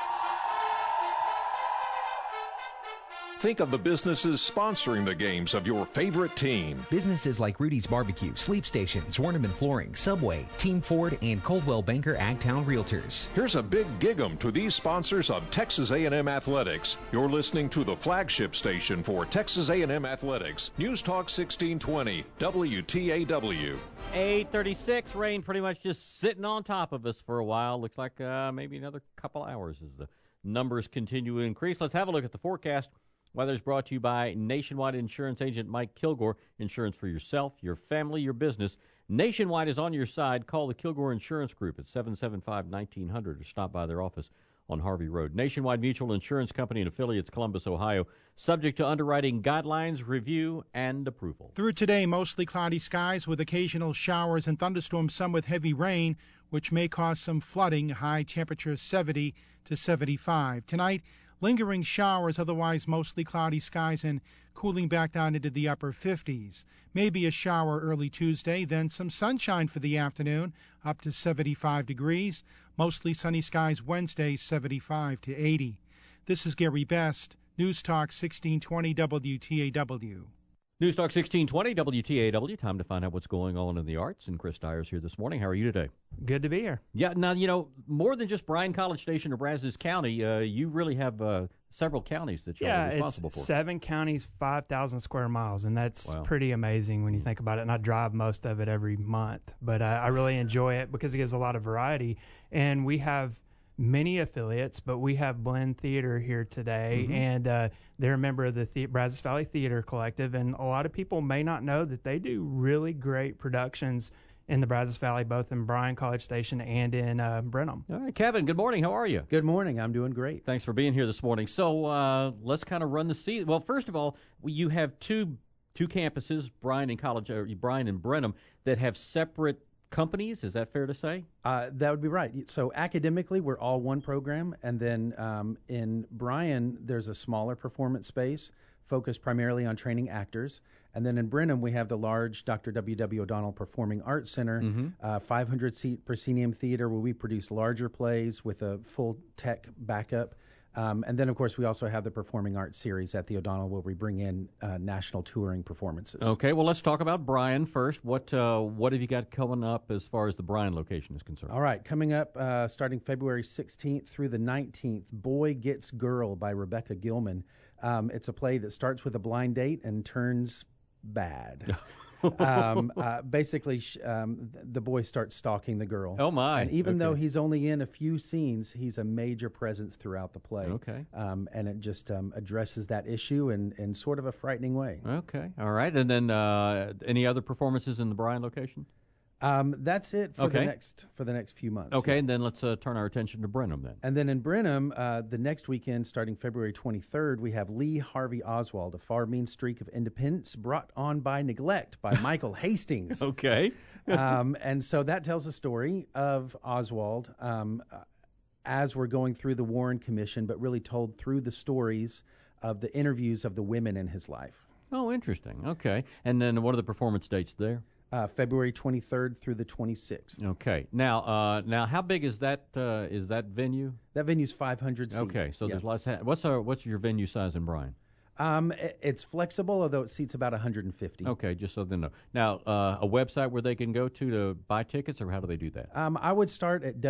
Speaker 23: think of the businesses sponsoring the games of your favorite team.
Speaker 2: Businesses like Rudy's Barbecue, Sleep Stations, Warnerman Flooring, Subway, Team Ford, and Coldwell Banker Agtown Realtors.
Speaker 23: Here's a big gig 'em to these sponsors of Texas A and M Athletics. You're listening to the flagship station for Texas A and M Athletics. News Talk sixteen twenty, W T A W.
Speaker 9: eight thirty-six, rain pretty much just sitting on top of us for a while. Looks like uh, maybe another couple hours as the numbers continue to increase. Let's have a look at the forecast. Weather's brought to you by Nationwide Insurance Agent Mike Kilgore. Insurance for yourself, your family, your business. Nationwide is on your side. Call the Kilgore Insurance Group at seven seven five, nineteen hundred or stop by their office on Harvey Road. Nationwide Mutual Insurance Company and affiliates, Columbus, Ohio. Subject to underwriting guidelines, review, and approval.
Speaker 10: Through today, mostly cloudy skies with occasional showers and thunderstorms, some with heavy rain, which may cause some flooding. High temperature seventy to seventy-five. Tonight, lingering showers, otherwise mostly cloudy skies and cooling back down into the upper fifties. Maybe a shower early Tuesday, then some sunshine for the afternoon, up to seventy-five degrees. Mostly sunny skies Wednesday, seventy-five to eighty. This is Gary Best, News Talk sixteen twenty W T A W.
Speaker 9: News Talk sixteen twenty W T A W. Time to find out what's going on in the arts. And Chris Dyer's here this morning. How are you today?
Speaker 11: Good to be here.
Speaker 9: Yeah, now, you know, more than just Bryan College Station or Brazos County, uh, you really have uh, several counties that you're
Speaker 11: yeah,
Speaker 9: responsible
Speaker 11: it's
Speaker 9: for.
Speaker 11: Seven counties, five thousand square miles, and that's
Speaker 9: Wow.
Speaker 11: pretty amazing when you think about it. And I drive most of it every month, but uh, I really enjoy it because it gives a lot of variety. And we have many affiliates, but we have Blend Theater here today,
Speaker 9: Mhm.
Speaker 11: and uh, they're a member of the, the Brazos Valley Theater Collective, and a lot of people may not know that they do really great productions in the Brazos Valley, both in Bryan College Station and in uh, Brenham.
Speaker 9: All right, Kevin, good morning. How are you?
Speaker 12: Good morning. I'm doing great.
Speaker 9: Thanks for being here this morning. So uh, let's kind of run the season. Well, first of all, you have two two campuses, Bryan and College, or Bryan and Brenham, that have separate companies. Is that fair to say?
Speaker 12: Uh, that would be right. So academically, we're all one program, and then um, in Bryan, there's a smaller performance space focused primarily on training actors. And then in Brenham, we have the large Doctor W W. O'Donnell Performing Arts Center,
Speaker 9: Mm-hmm.
Speaker 12: uh, five hundred seat proscenium theater where we produce larger plays with a full tech backup. Um, and then, of course, we also have the Performing Arts Series at the O'Donnell where we bring in uh, national touring performances.
Speaker 9: Okay, well, let's talk about Bryan first. What uh, what have you got coming up as far as the Bryan location is concerned?
Speaker 12: All right, coming up uh, starting February sixteenth through the nineteenth, Boy Gets Girl by Rebecca Gilman. Um, it's a play that starts with a blind date and turns bad. um, uh, basically, sh- um, th- the boy starts stalking the girl.
Speaker 9: Oh, my.
Speaker 12: And even
Speaker 9: Okay.
Speaker 12: though he's only in a few scenes, he's a major presence throughout the play.
Speaker 9: Okay.
Speaker 12: Um, and it just um, addresses that issue in, in sort of a frightening way.
Speaker 9: Okay, all right. And then uh, any other performances in the Bryan location?
Speaker 12: Um, that's it for
Speaker 9: Okay.
Speaker 12: the next for the next few months.
Speaker 9: Okay, and then let's uh, turn our attention to Brenham then.
Speaker 12: And then in Brenham, uh, the next weekend, starting February twenty-third, we have Lee Harvey Oswald, A Far Mean Streak of Independence, brought on by neglect by Michael Hastings.
Speaker 9: Okay.
Speaker 12: um, and so that tells a story of Oswald um, uh, as we're going through the Warren Commission, but really told through the stories of the interviews of the women in his life.
Speaker 9: Oh, interesting. Okay. And then what are the performance dates there?
Speaker 12: Uh, February twenty-third through the twenty-sixth.
Speaker 9: Okay. Now, uh, now, how big is that? Uh, is that venue?
Speaker 12: That venue's five hundred seats.
Speaker 9: Okay, so
Speaker 12: Yeah.
Speaker 9: there's lots. Ha- what's our what's your venue size in Bryan?
Speaker 12: Um, i- it's flexible, although it seats about one hundred fifty.
Speaker 9: Okay, just so they know. Now, uh, a website where they can go to to buy tickets, or how do they do that?
Speaker 12: Um, I would start at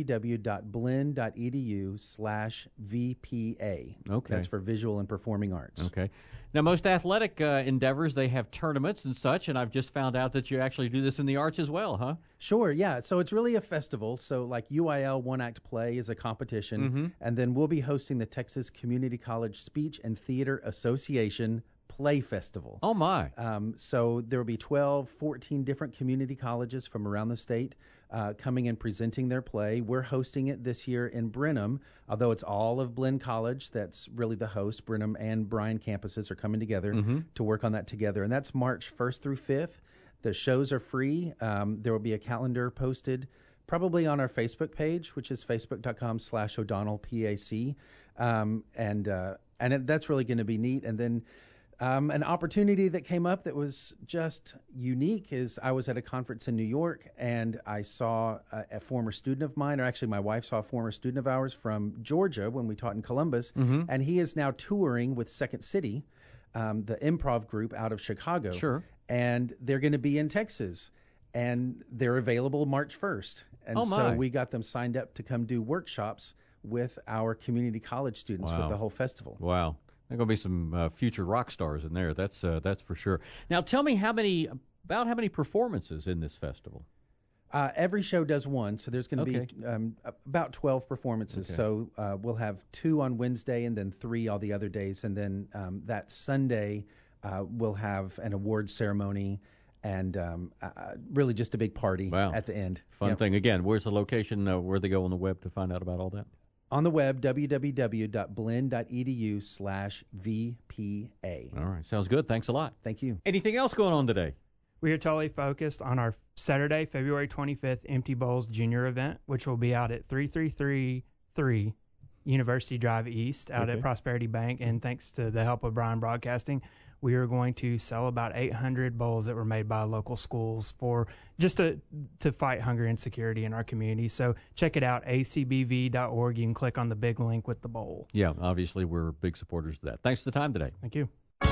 Speaker 12: www.blinn.edu slash VPA.
Speaker 9: Okay.
Speaker 12: That's for visual and performing arts.
Speaker 9: Okay. Now, most athletic uh, endeavors, they have tournaments and such, and I've just found out that you actually do this in the arts as well, huh?
Speaker 12: Sure, yeah. So it's really a festival. So like U I L One Act Play is a competition,
Speaker 9: Mhm.
Speaker 12: and then we'll be hosting the Texas Community College Speech and Theater Association Play Festival.
Speaker 9: Oh, my.
Speaker 12: Um, so there will be twelve, fourteen different community colleges from around the state uh, coming and presenting their play. We're hosting it this year in Brenham, although it's all of Blinn College that's really the host. Brenham and Bryan campuses are coming together
Speaker 9: Mhm.
Speaker 12: to work on that together, and that's March first through fifth. The shows are free. Um, there will be a calendar posted probably on our Facebook page, which is facebook.com slash O'Donnell PAC. Um, and uh, and it, that's really going to be neat. And then um, an opportunity that came up that was just unique is I was at a conference in New York, and I saw a, a former student of mine, or actually my wife saw a former student of ours from Georgia when we taught in Columbus,
Speaker 9: Mhm.
Speaker 12: and he is now touring with Second City, um, the improv group out of Chicago.
Speaker 9: Sure.
Speaker 12: And they're going to be in Texas, and they're available March first. And
Speaker 9: Oh,
Speaker 12: so
Speaker 9: my.
Speaker 12: we got them signed up to come do workshops with our community college students
Speaker 9: Wow.
Speaker 12: with the whole festival.
Speaker 9: Wow. There are going to be some uh, future rock stars in there. That's uh, that's for sure. Now, tell me how many about how many performances in this festival?
Speaker 12: Uh, every show does one, so there's going to
Speaker 9: Okay.
Speaker 12: be um, about twelve performances.
Speaker 9: Okay.
Speaker 12: So uh, we'll have two on Wednesday and then three all the other days. And then um, that Sunday, uh, we'll have an awards ceremony and um, uh, really just a big party
Speaker 9: Wow.
Speaker 12: at the end.
Speaker 9: Fun
Speaker 12: Yep.
Speaker 9: thing. Again, where's the location? Uh, where they go on the web to find out about all that?
Speaker 12: On the web, www.blinn.edu slash VPA.
Speaker 9: All right. Sounds good. Thanks a lot.
Speaker 12: Thank you.
Speaker 9: Anything else going on today?
Speaker 11: We are totally focused on our Saturday, February twenty-fifth Empty Bowls Junior event, which will be out at three three three three University Drive East out
Speaker 9: Okay.
Speaker 11: at Prosperity Bank. And thanks to the help of Bryan Broadcasting, we are going to sell about eight hundred bowls that were made by local schools for just to to fight hunger insecurity in our community. So check it out, a c b v dot org. You can click on the big link with the bowl.
Speaker 9: Yeah, obviously we're big supporters of that. Thanks for the time today.
Speaker 11: Thank you.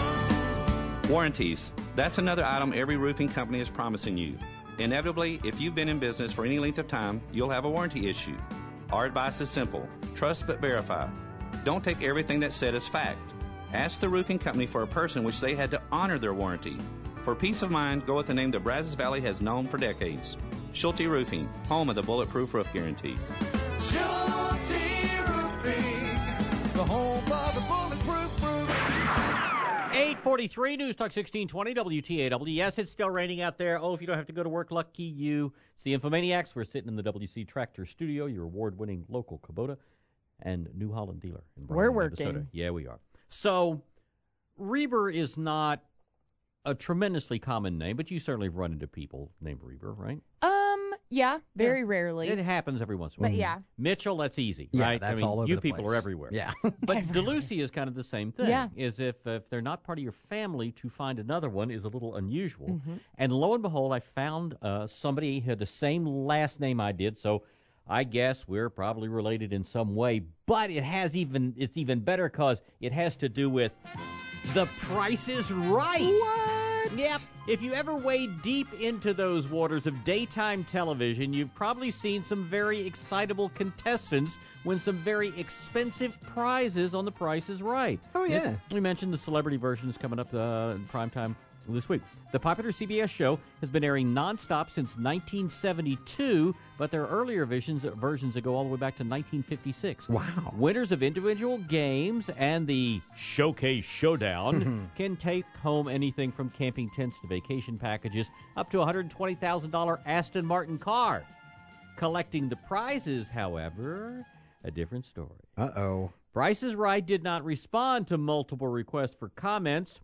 Speaker 7: Warranties. That's another item every roofing company is promising you. Inevitably, if you've been in business for any length of time, you'll have a warranty issue. Our advice is simple. Trust but verify. Don't take everything that's said as fact. Ask the roofing company for a person which they had to honor their warranty. For peace of mind, go with the name that Brazos Valley has known for decades. Schulte Roofing, home of the Bulletproof Roof Guarantee.
Speaker 13: Schulte Roofing, the home of the bulletproof roof.
Speaker 9: eight forty-three News Talk sixteen twenty W T A W. Yes, it's still raining out there. Oh, if you don't have to go to work, lucky you. It's the Infomaniacs. We're sitting in the W C Tractor Studio, your award-winning local Kubota and New Holland dealer in Bryan,
Speaker 1: We're working.
Speaker 9: Minnesota. Yeah, we are. So, Reber is not a tremendously common name, but you certainly have run into people named Reber, right?
Speaker 1: Um, yeah, very
Speaker 9: Yeah.
Speaker 1: rarely.
Speaker 9: It happens every once in a while.
Speaker 1: But yeah.
Speaker 9: Mitchell, that's easy,
Speaker 14: Yeah,
Speaker 9: right?
Speaker 14: that's
Speaker 9: I mean,
Speaker 14: all over
Speaker 9: you
Speaker 14: the
Speaker 9: people
Speaker 14: place.
Speaker 9: are everywhere.
Speaker 14: Yeah.
Speaker 9: But DeLucy is kind of the same thing.
Speaker 1: Yeah.
Speaker 9: Is if if they're not part of your family, to find another one is a little unusual.
Speaker 1: Mhm.
Speaker 9: And lo and behold, I found uh, somebody who had the same last name I did. So I guess we're probably related in some way, but it has even it's even better because it has to do with The Price is Right.
Speaker 14: What?
Speaker 9: Yep. If you ever wade deep into those waters of daytime television, you've probably seen some very excitable contestants win some very expensive prizes on The Price is Right.
Speaker 14: Oh, yeah.
Speaker 9: We mentioned the celebrity versions coming up uh, in primetime this week. The popular C B S show has been airing nonstop since nineteen seventy-two, but there are earlier versions, versions that go all the way back to nineteen fifty-six.
Speaker 14: Wow.
Speaker 9: Winners of individual games and the Showcase Showdown can take home anything from camping tents to vacation packages up to a one hundred twenty thousand dollars Aston Martin car. Collecting the prizes, however, a different story.
Speaker 14: Uh-oh.
Speaker 9: Price is Right did not respond to multiple requests for comments,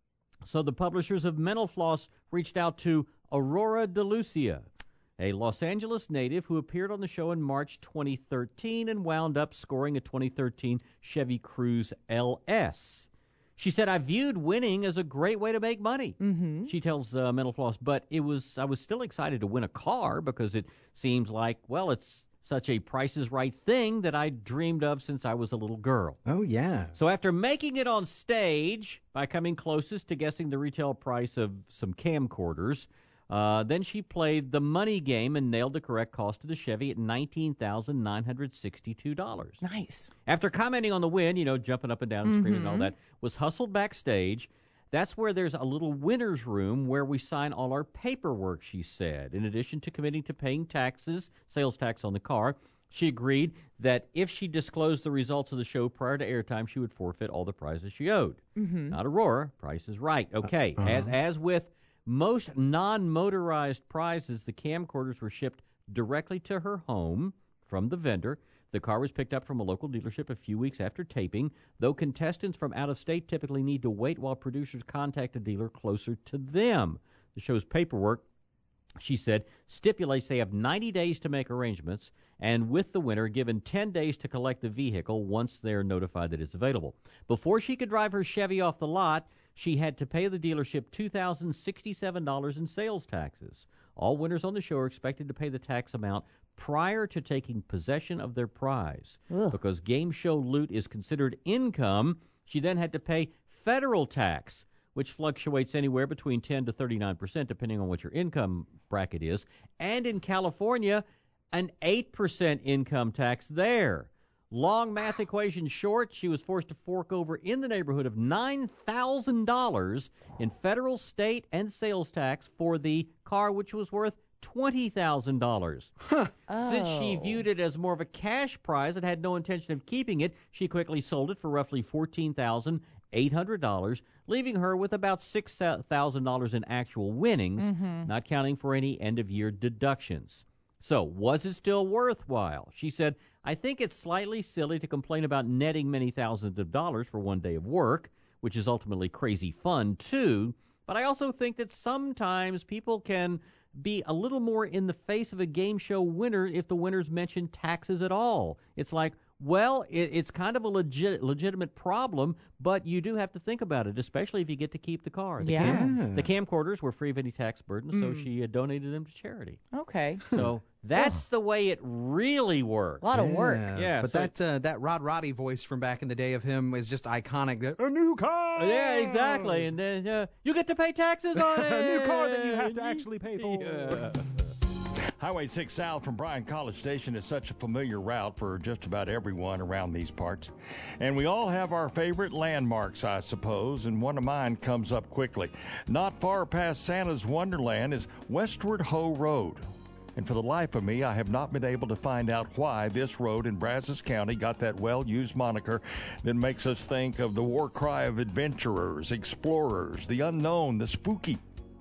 Speaker 9: so the publishers of Mental Floss reached out to Aurora DeLucia, a Los Angeles native who appeared on the show in March twenty thirteen and wound up scoring a twenty thirteen Chevy Cruze L S. She said, I viewed winning as a great way to make money.
Speaker 1: Mm-hmm.
Speaker 9: She tells uh, Mental Floss, but it was I was still excited to win a car because it seems like, well, it's such a Price is Right thing that I dreamed of since I was a little girl.
Speaker 14: Oh, yeah.
Speaker 9: So after making it on stage by coming closest to guessing the retail price of some camcorders, uh, then she played the money game and nailed the correct cost of the Chevy at nineteen thousand nine hundred sixty-two dollars.
Speaker 1: Nice.
Speaker 9: After commenting on the win, you know, jumping up and down and
Speaker 1: Mm-hmm.
Speaker 9: screaming and all that, was hustled backstage. That's where there's a little winner's room where we sign all our paperwork, she said. In addition to committing to paying taxes, sales tax on the car, she agreed that if she disclosed the results of the show prior to airtime, she would forfeit all the prizes she owed.
Speaker 1: Mm-hmm.
Speaker 9: Not Aurora. Price is Right. Okay.
Speaker 14: Uh-huh.
Speaker 9: As as with most non-motorized prizes, the camcorders were shipped directly to her home from the vendor. The car was picked up from a local dealership a few weeks after taping, though contestants from out of state typically need to wait while producers contact a dealer closer to them. The show's paperwork, she said, stipulates they have ninety days to make arrangements, and with the winner given ten days to collect the vehicle once they're notified that it's available. Before she could drive her Chevy off the lot, she had to pay the dealership two thousand sixty-seven dollars in sales taxes. All winners on the show are expected to pay the tax amount prior to taking possession of their prize.
Speaker 1: Ugh.
Speaker 9: Because game show loot is considered income, she then had to pay federal tax, which fluctuates anywhere between ten to thirty-nine percent, depending on what your income bracket is. And in California, an eight percent income tax there. Long math equation short, she was forced to fork over in the neighborhood of nine thousand dollars in federal, state, and sales tax for the car, which was worth twenty thousand dollars.
Speaker 1: Oh.
Speaker 9: Since she viewed it as more of a cash prize and had no intention of keeping it, she quickly sold it for roughly fourteen thousand eight hundred dollars, leaving her with about six thousand dollars in actual winnings,
Speaker 1: Mm-hmm.
Speaker 9: not counting for any end-of-year deductions. So, was it still worthwhile? She said, I think it's slightly silly to complain about netting many thousands of dollars for one day of work, which is ultimately crazy fun, too. But I also think that sometimes people can be a little more in the face of a game show winner if the winners mention taxes at all. It's like, well, it, it's kind of a legit, legitimate problem, but you do have to think about it, especially if you get to keep the car. The
Speaker 1: Yeah.
Speaker 9: Cam, the camcorders were free of any tax burden, so
Speaker 1: Mm.
Speaker 9: she uh, donated them to charity.
Speaker 1: Okay.
Speaker 9: So that's the way it really works.
Speaker 1: A lot of work.
Speaker 9: Yeah,
Speaker 14: but
Speaker 9: so-
Speaker 14: that uh, that Rod Roddy voice from back in the day of him is just iconic. A new car.
Speaker 9: Yeah, exactly. And then uh, you get to pay taxes on it.
Speaker 14: A new car that you have to actually pay for.
Speaker 9: Yeah.
Speaker 15: Highway six South from Bryan College Station is such a familiar route for just about everyone around these parts. And we all have our favorite landmarks, I suppose, and one of mine comes up quickly. Not far past Santa's Wonderland is Westward Ho Road. And for the life of me, I have not been able to find out why this road in Brazos County got that well-used moniker that makes us think of the war cry of adventurers, explorers, the unknown, the spooky.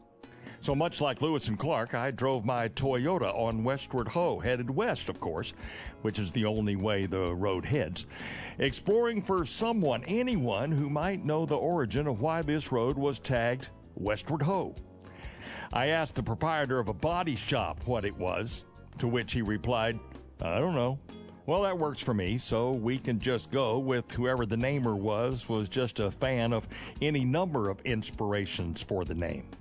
Speaker 15: So much like Lewis and Clark, I drove my Toyota on Westward Ho, headed west, of course, which is the only way the road heads, exploring for someone, anyone who might know the origin of why this road was tagged Westward Ho. I asked the proprietor of a body shop what it was, to which he replied, I don't know. Well, that works for me, so we can just go with whoever the namer was, was just a fan of any number of inspirations for the name.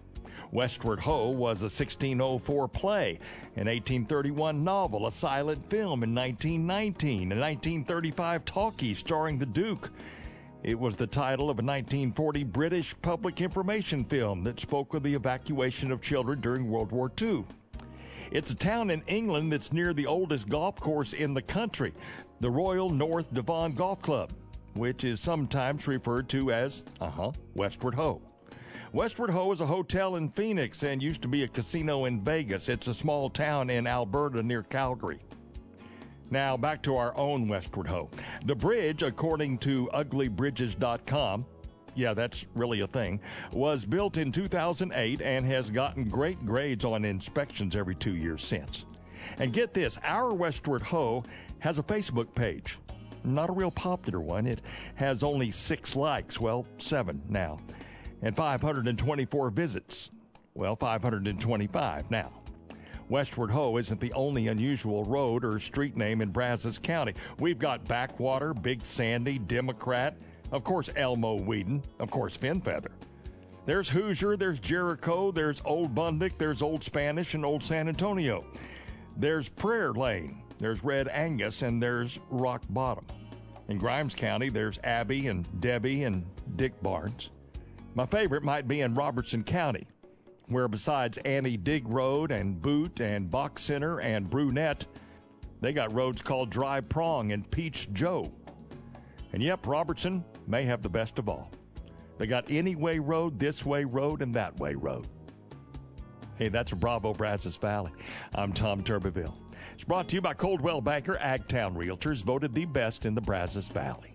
Speaker 15: Westward Ho was a sixteen oh four play, an eighteen thirty-one novel, a silent film in nineteen nineteen, a nineteen thirty-five talkie starring the Duke. It was the title of a nineteen forty British public information film that spoke of the evacuation of children during World War Two. It's a town in England that's near the oldest golf course in the country, the Royal North Devon Golf Club, which is sometimes referred to as, uh-huh, Westward Ho. Westward Ho is a hotel in Phoenix and used to be a casino in Vegas. It's a small town in Alberta near Calgary. Now, back to our own Westward Ho. The bridge, according to ugly bridges dot com, yeah, that's really a thing, was built in two thousand eight and has gotten great grades on inspections every two years since. And get this, our Westward Ho has a Facebook page. Not a real popular one. It has only six likes, well, seven now, and five hundred twenty-four visits, well, five hundred twenty-five now. Westward Ho isn't the only unusual road or street name in Brazos County. We've got Backwater, Big Sandy, Democrat, of course Elmo Whedon, of course Finfeather. There's Hoosier, there's Jericho, there's Old Bundick, there's Old Spanish, and Old San Antonio. There's Prayer Lane, there's Red Angus, and there's Rock Bottom. In Grimes County, there's Abby and Debbie and Dick Barnes. My favorite might be in Robertson County, where besides Annie Digg Road and Boot and Bach Center and Brunette, they got roads called Dry Prong and Peach Joe. And yep, Robertson may have the best of all. They got Any Way Road, This Way Road, and That Way Road. Hey, that's Bravo Brazos Valley. I'm Tom Turbeville. It's brought to you by Coldwell Banker Agtown Realtors, voted the best in the Brazos Valley.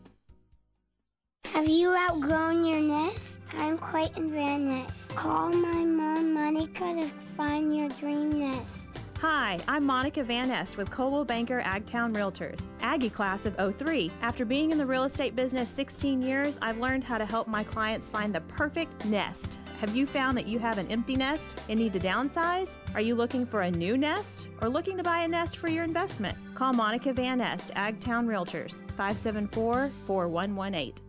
Speaker 16: Have you outgrown your nest? I'm Clayton Van Ness. Call my mom, Monica, to find your dream nest.
Speaker 17: Hi, I'm Monica Van Nest with Coldwell Banker Agtown Realtors, Aggie class of oh three. After being in the real estate business sixteen years, I've learned how to help my clients find the perfect nest. Have you found that you have an empty nest and need to downsize? Are you looking for a new nest or looking to buy a nest for your investment? Call Monica Van Nest, Agtown Realtors, five seven four, four one one eight.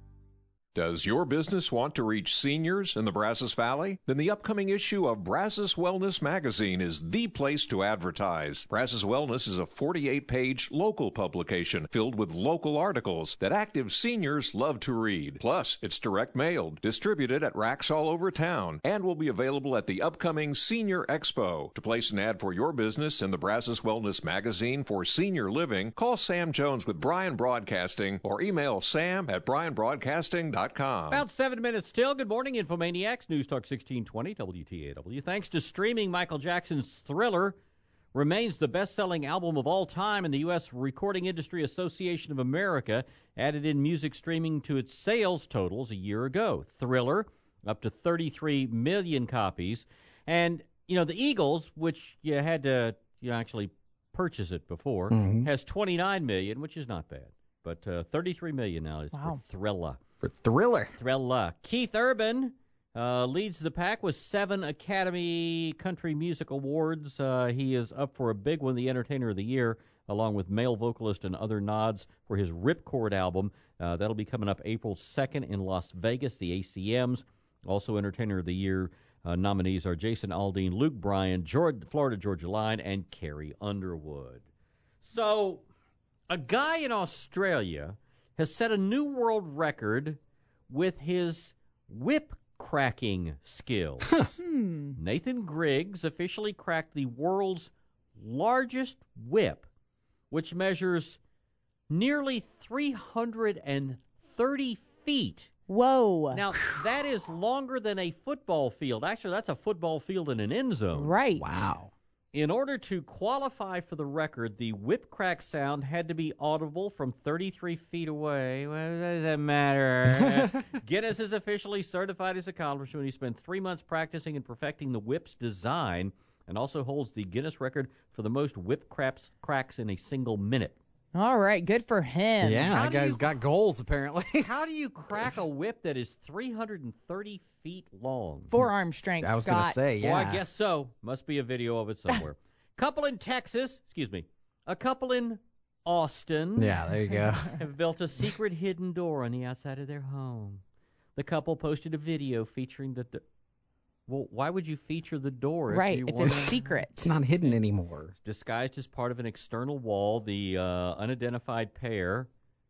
Speaker 23: Does your business want to reach seniors in the Brazos Valley? Then the upcoming issue of Brazos Wellness Magazine is the place to advertise. Brazos Wellness is a forty-eight page local publication filled with local articles that active seniors love to read. Plus, it's direct mailed, distributed at racks all over town, and will be available at the upcoming Senior Expo. To place an ad for your business in the Brazos Wellness Magazine for senior living, call Sam Jones with Bryan Broadcasting or email sam at bryan broadcasting dot com.
Speaker 9: About seven minutes still. Good morning, Infomaniacs. News Talk sixteen twenty W T A W. Thanks to streaming, Michael Jackson's Thriller remains the best-selling album of all time, and the U S Recording Industry Association of America added in music streaming to its sales totals a year ago. Thriller, up to thirty-three million copies. And, you know, the Eagles, which you had to you know, actually purchase it before, mm-hmm. has twenty-nine million, which is not bad. But uh, thirty-three million now is
Speaker 14: wow.
Speaker 9: for Thriller.
Speaker 14: For Thriller.
Speaker 9: Thriller. Keith Urban uh, leads the pack with seven Academy Country Music Awards. Uh, he is up for a big one, the Entertainer of the Year, along with male vocalist and other nods for his Ripcord album. Uh, that'll be coming up April second in Las Vegas, the A C Ms. Also Entertainer of the Year uh, nominees are Jason Aldean, Luke Bryan, George, Florida Georgia Line, and Carrie Underwood. So, a guy in Australia has set a new world record with his whip cracking skills. hmm. Nathan Griggs officially cracked the world's largest whip, which measures nearly three hundred thirty feet.
Speaker 1: Whoa.
Speaker 9: Now, that is longer than a football field. Actually, that's a football field in an end zone.
Speaker 1: Right.
Speaker 14: Wow.
Speaker 9: In order to qualify for the record, the whip crack sound had to be audible from thirty-three feet away. What does that matter? Guinness has officially certified his accomplishment. He spent three months practicing and perfecting the whip's design and also holds the Guinness record for the most whip cracks, cracks in a single minute.
Speaker 1: All right, good for him.
Speaker 14: Yeah,
Speaker 9: How
Speaker 14: that guy's
Speaker 9: you,
Speaker 14: got goals, apparently.
Speaker 9: How do you crack a whip that is three hundred thirty feet long?
Speaker 1: Forearm strength,
Speaker 14: I was
Speaker 1: Scott.
Speaker 14: going to say, yeah.
Speaker 9: Well, I guess so. Must be a video of it somewhere. Couple in Texas, excuse me, a couple in Austin.
Speaker 14: Yeah, there you go.
Speaker 9: Have built a secret hidden door on the outside of their home. The couple posted a video featuring the... the Well, why would you feature the door? If
Speaker 1: Right,
Speaker 9: you
Speaker 1: if
Speaker 9: want
Speaker 1: it's secret.
Speaker 14: It's not hidden anymore.
Speaker 9: Disguised as part of an external wall, the uh, unidentified pair.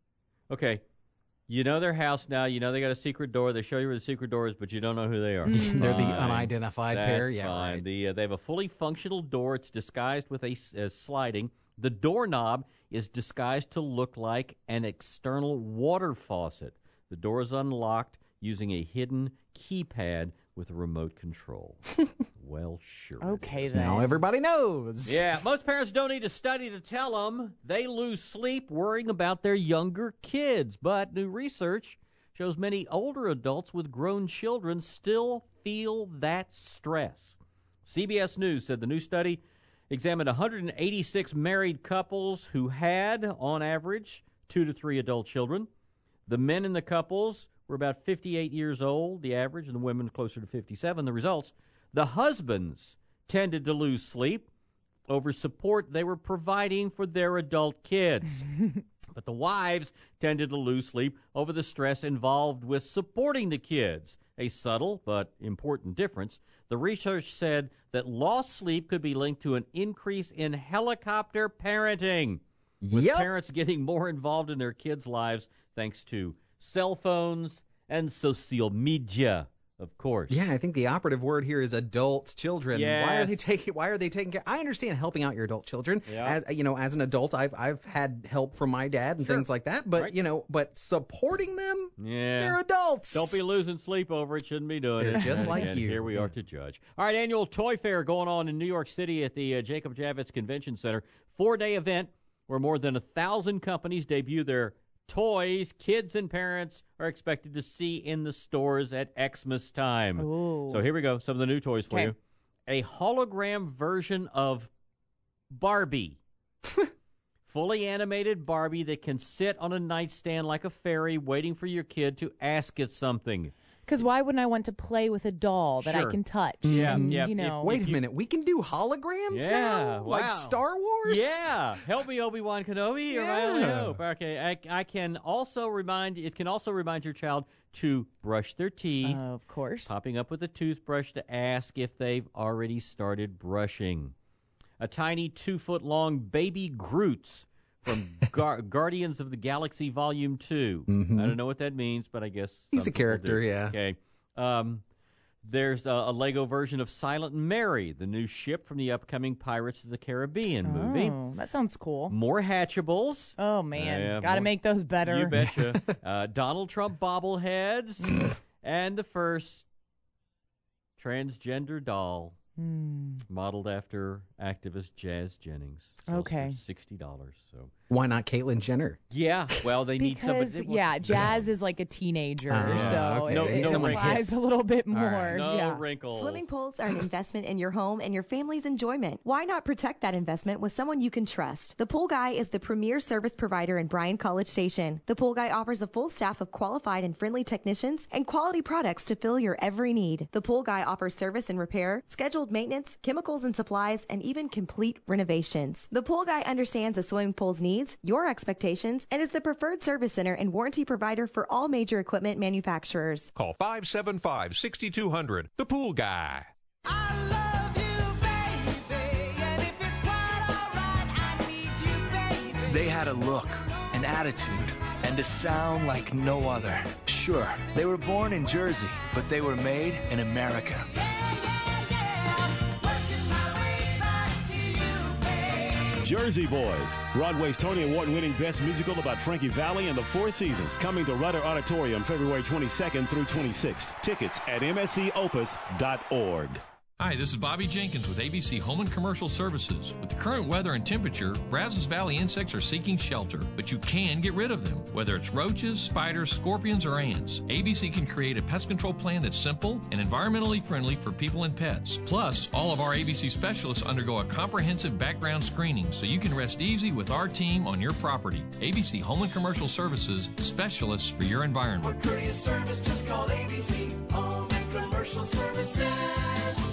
Speaker 9: Okay, you know their house now. You know they got a secret door. They show you where the secret door is, but you don't know who they are.
Speaker 14: They're the
Speaker 9: Fine.
Speaker 14: unidentified
Speaker 9: That's
Speaker 14: pair. Yeah,
Speaker 9: fine.
Speaker 14: right.
Speaker 9: The, uh, they have a fully functional door. It's disguised with a, s- a sliding. The doorknob is disguised to look like an external water faucet. The door is unlocked using a hidden keypad with a remote control. Well, sure. it
Speaker 1: Okay,
Speaker 9: is.
Speaker 1: then.
Speaker 14: Now everybody knows.
Speaker 9: Yeah, most parents don't need to study to tell them they lose sleep worrying about their younger kids. But new research shows many older adults with grown children still feel that stress. C B S News said the new study examined one hundred eighty-six married couples who had, on average, two to three adult children. The men in the couples were about fifty-eight years old, the average, and the women closer to fifty-seven. The results, the husbands tended to lose sleep over support they were providing for their adult kids. But the wives tended to lose sleep over the stress involved with supporting the kids. A subtle but important difference. The research said that lost sleep could be linked to an increase in helicopter parenting, with
Speaker 14: Yep.
Speaker 9: parents getting more involved in their kids' lives thanks to cell phones and social media, of course.
Speaker 14: Yeah, I think the operative word here is adult children. Why are
Speaker 9: Yes.
Speaker 14: they taking? Why are they taking care? I understand helping out your adult children.
Speaker 9: Yeah.
Speaker 14: As you know, as an adult, I've I've had help from my dad and things like that. But
Speaker 9: Right.
Speaker 14: you know, but supporting them,
Speaker 9: Yeah.
Speaker 14: they're adults.
Speaker 9: Don't be losing sleep over it. Shouldn't be doing
Speaker 14: They're
Speaker 9: it.
Speaker 14: just like
Speaker 9: And
Speaker 14: you.
Speaker 9: here we are to judge. All right, annual toy fair going on in New York City at the uh, Jacob Javits Convention Center. Four-day event where more than a thousand companies debut their toys kids and parents are expected to see in the stores at Xmas time.
Speaker 1: Ooh.
Speaker 9: So here we go. Some of the new toys for
Speaker 1: Okay.
Speaker 9: you. A hologram version of Barbie. Fully animated Barbie that can sit on a nightstand like a fairy waiting for your kid to ask it something.
Speaker 1: Because why wouldn't I want to play with a doll that I
Speaker 9: Sure.
Speaker 1: can touch?
Speaker 9: Yeah,
Speaker 1: and,
Speaker 9: yeah.
Speaker 1: You know,
Speaker 9: If-
Speaker 14: Wait a minute, we can do holograms
Speaker 9: Yeah,
Speaker 14: now, like
Speaker 9: wow.
Speaker 14: Star Wars.
Speaker 9: Yeah, help me, Obi-Wan Kenobi. Or I only
Speaker 14: Yeah.
Speaker 9: hope. Okay, I, I can also remind. It can also remind your child to brush their teeth.
Speaker 1: Uh, of course.
Speaker 9: Popping up with a toothbrush to ask if they've already started brushing. A tiny two-foot-long baby Groot from Gar- Guardians of the Galaxy Volume Two.
Speaker 14: Mhm.
Speaker 9: I don't know what that means, but I guess
Speaker 14: He's
Speaker 9: some
Speaker 14: a
Speaker 9: people
Speaker 14: character,
Speaker 9: do.
Speaker 14: yeah.
Speaker 9: Okay. Um, there's a, a Lego version of Silent Mary, the new ship from the upcoming Pirates of the Caribbean movie.
Speaker 1: Oh, that sounds cool.
Speaker 9: More Hatchables.
Speaker 1: Oh, man.
Speaker 9: Yeah,
Speaker 1: Got to
Speaker 9: more-
Speaker 1: make those better.
Speaker 9: You betcha. uh, Donald Trump bobbleheads. And the first transgender doll
Speaker 1: Hmm.
Speaker 9: modeled after activist Jazz Jennings. Sells
Speaker 1: Okay.
Speaker 9: for sixty dollars. So
Speaker 14: Why not Caitlyn Jenner?
Speaker 9: yeah, well they need somebody.
Speaker 1: Because, yeah, Jazz is like a teenager,
Speaker 14: Ah,
Speaker 1: so
Speaker 14: okay.
Speaker 1: it,
Speaker 14: No-
Speaker 1: it
Speaker 14: no
Speaker 1: applies
Speaker 14: wrinkles.
Speaker 1: a little bit
Speaker 14: All
Speaker 1: more.
Speaker 14: right.
Speaker 9: No
Speaker 1: yeah.
Speaker 9: wrinkles.
Speaker 3: Swimming pools are an investment in your home and your family's enjoyment. Why not protect that investment with someone you can trust? The Pool Guy is the premier service provider in Bryan College Station. The Pool Guy offers a full staff of qualified and friendly technicians and quality products to fill your every need. The Pool Guy offers service and repair, scheduled maintenance, chemicals and supplies, and even complete renovations. The Pool Guy understands a swimming pool's needs, your expectations, and is the preferred service center and warranty provider for all major equipment manufacturers.
Speaker 23: Call five seven five, six two zero zero, The Pool Guy.
Speaker 4: They had a look, an attitude, and a sound like no other. Sure, they were born in Jersey, but they were made in America.
Speaker 18: Jersey Boys, Broadway's Tony Award-winning best musical about Frankie Valli and the Four Seasons, coming to Rudder Auditorium February twenty-second through twenty-sixth. Tickets at m s c opus dot org.
Speaker 19: Hi, this is Bobby Jenkins with A B C Home and Commercial Services. With the current weather and temperature, Brazos Valley insects are seeking shelter, but you can get rid of them. Whether it's roaches, spiders, scorpions, or ants, A B C can create a pest control plan that's simple and environmentally friendly for people and pets. Plus, all of our A B C specialists undergo a comprehensive background screening, so you can rest easy with our team on your property. A B C Home and Commercial Services, specialists for your environment.
Speaker 13: For courteous service, just call A B C Home and Commercial Services.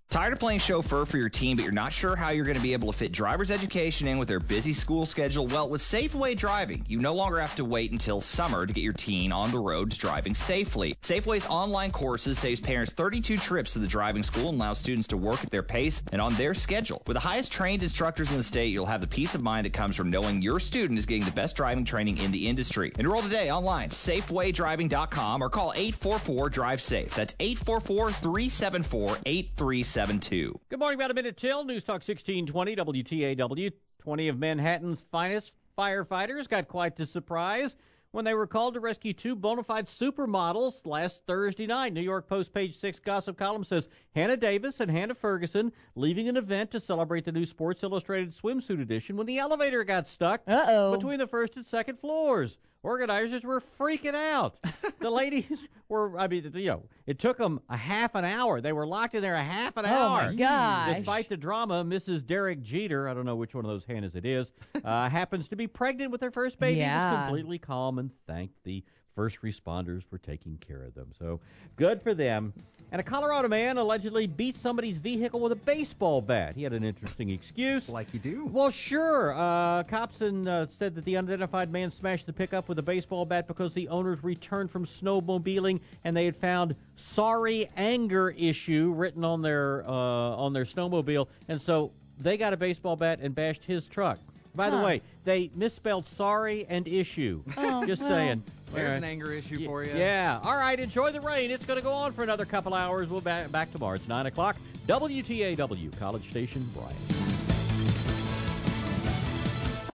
Speaker 20: Tired of playing chauffeur for your team, but you're not sure how you're going to be able to fit driver's education in with their busy school schedule? Well, with Safeway Driving, you no longer have to wait until summer to get your teen on the road driving safely. Safeway's online courses saves parents thirty-two trips to the driving school and allows students to work at their pace and on their schedule. With the highest trained instructors in the state, you'll have the peace of mind that comes from knowing your student is getting the best driving training in the industry. Enroll today online, safeway driving dot com, or call eight four four, drive safe. That's eight four four, three seven four, eight three seven two.
Speaker 9: Good morning, about a minute till. News Talk sixteen twenty W T A W. twenty of Manhattan's finest firefighters got quite the surprise when they were called to rescue two bona fide supermodels last Thursday night. New York Post page six gossip column says Hannah Davis and Hannah Ferguson leaving an event to celebrate the new Sports Illustrated swimsuit edition when the elevator got stuck
Speaker 1: Uh-oh.
Speaker 9: between the first and second floors. Organizers were freaking out. The ladies were, I mean, you know, it took them a half an hour. They were locked in there a half an
Speaker 1: Oh,
Speaker 9: hour.
Speaker 1: my gosh.
Speaker 9: Despite the drama, Missus Derek Jeter, I don't know which one of those Hannahs it is, uh, happens to be pregnant with her first baby.
Speaker 1: Yeah.
Speaker 9: Was completely calm and thanked the first responders for taking care of them. So good for them. And a Colorado man allegedly beat somebody's vehicle with a baseball bat. He had an interesting excuse.
Speaker 14: Like you do.
Speaker 9: Well, sure. Uh, cops in, uh, said that the unidentified man smashed the pickup with a baseball bat because the owners returned from snowmobiling and they had found "sorry anger issue" written on their uh, on their snowmobile, and so they got a baseball bat and bashed his truck. By
Speaker 1: Huh.
Speaker 9: the way, they misspelled "sorry" and "issue."
Speaker 1: Oh,
Speaker 9: Just
Speaker 1: well.
Speaker 9: saying.
Speaker 14: There's
Speaker 9: All
Speaker 14: an
Speaker 9: right.
Speaker 14: anger issue for you.
Speaker 9: Yeah. All right. Enjoy the rain. It's going to go on for another couple hours. We'll be back tomorrow. It's nine o'clock. W T A W, College Station, Bryan.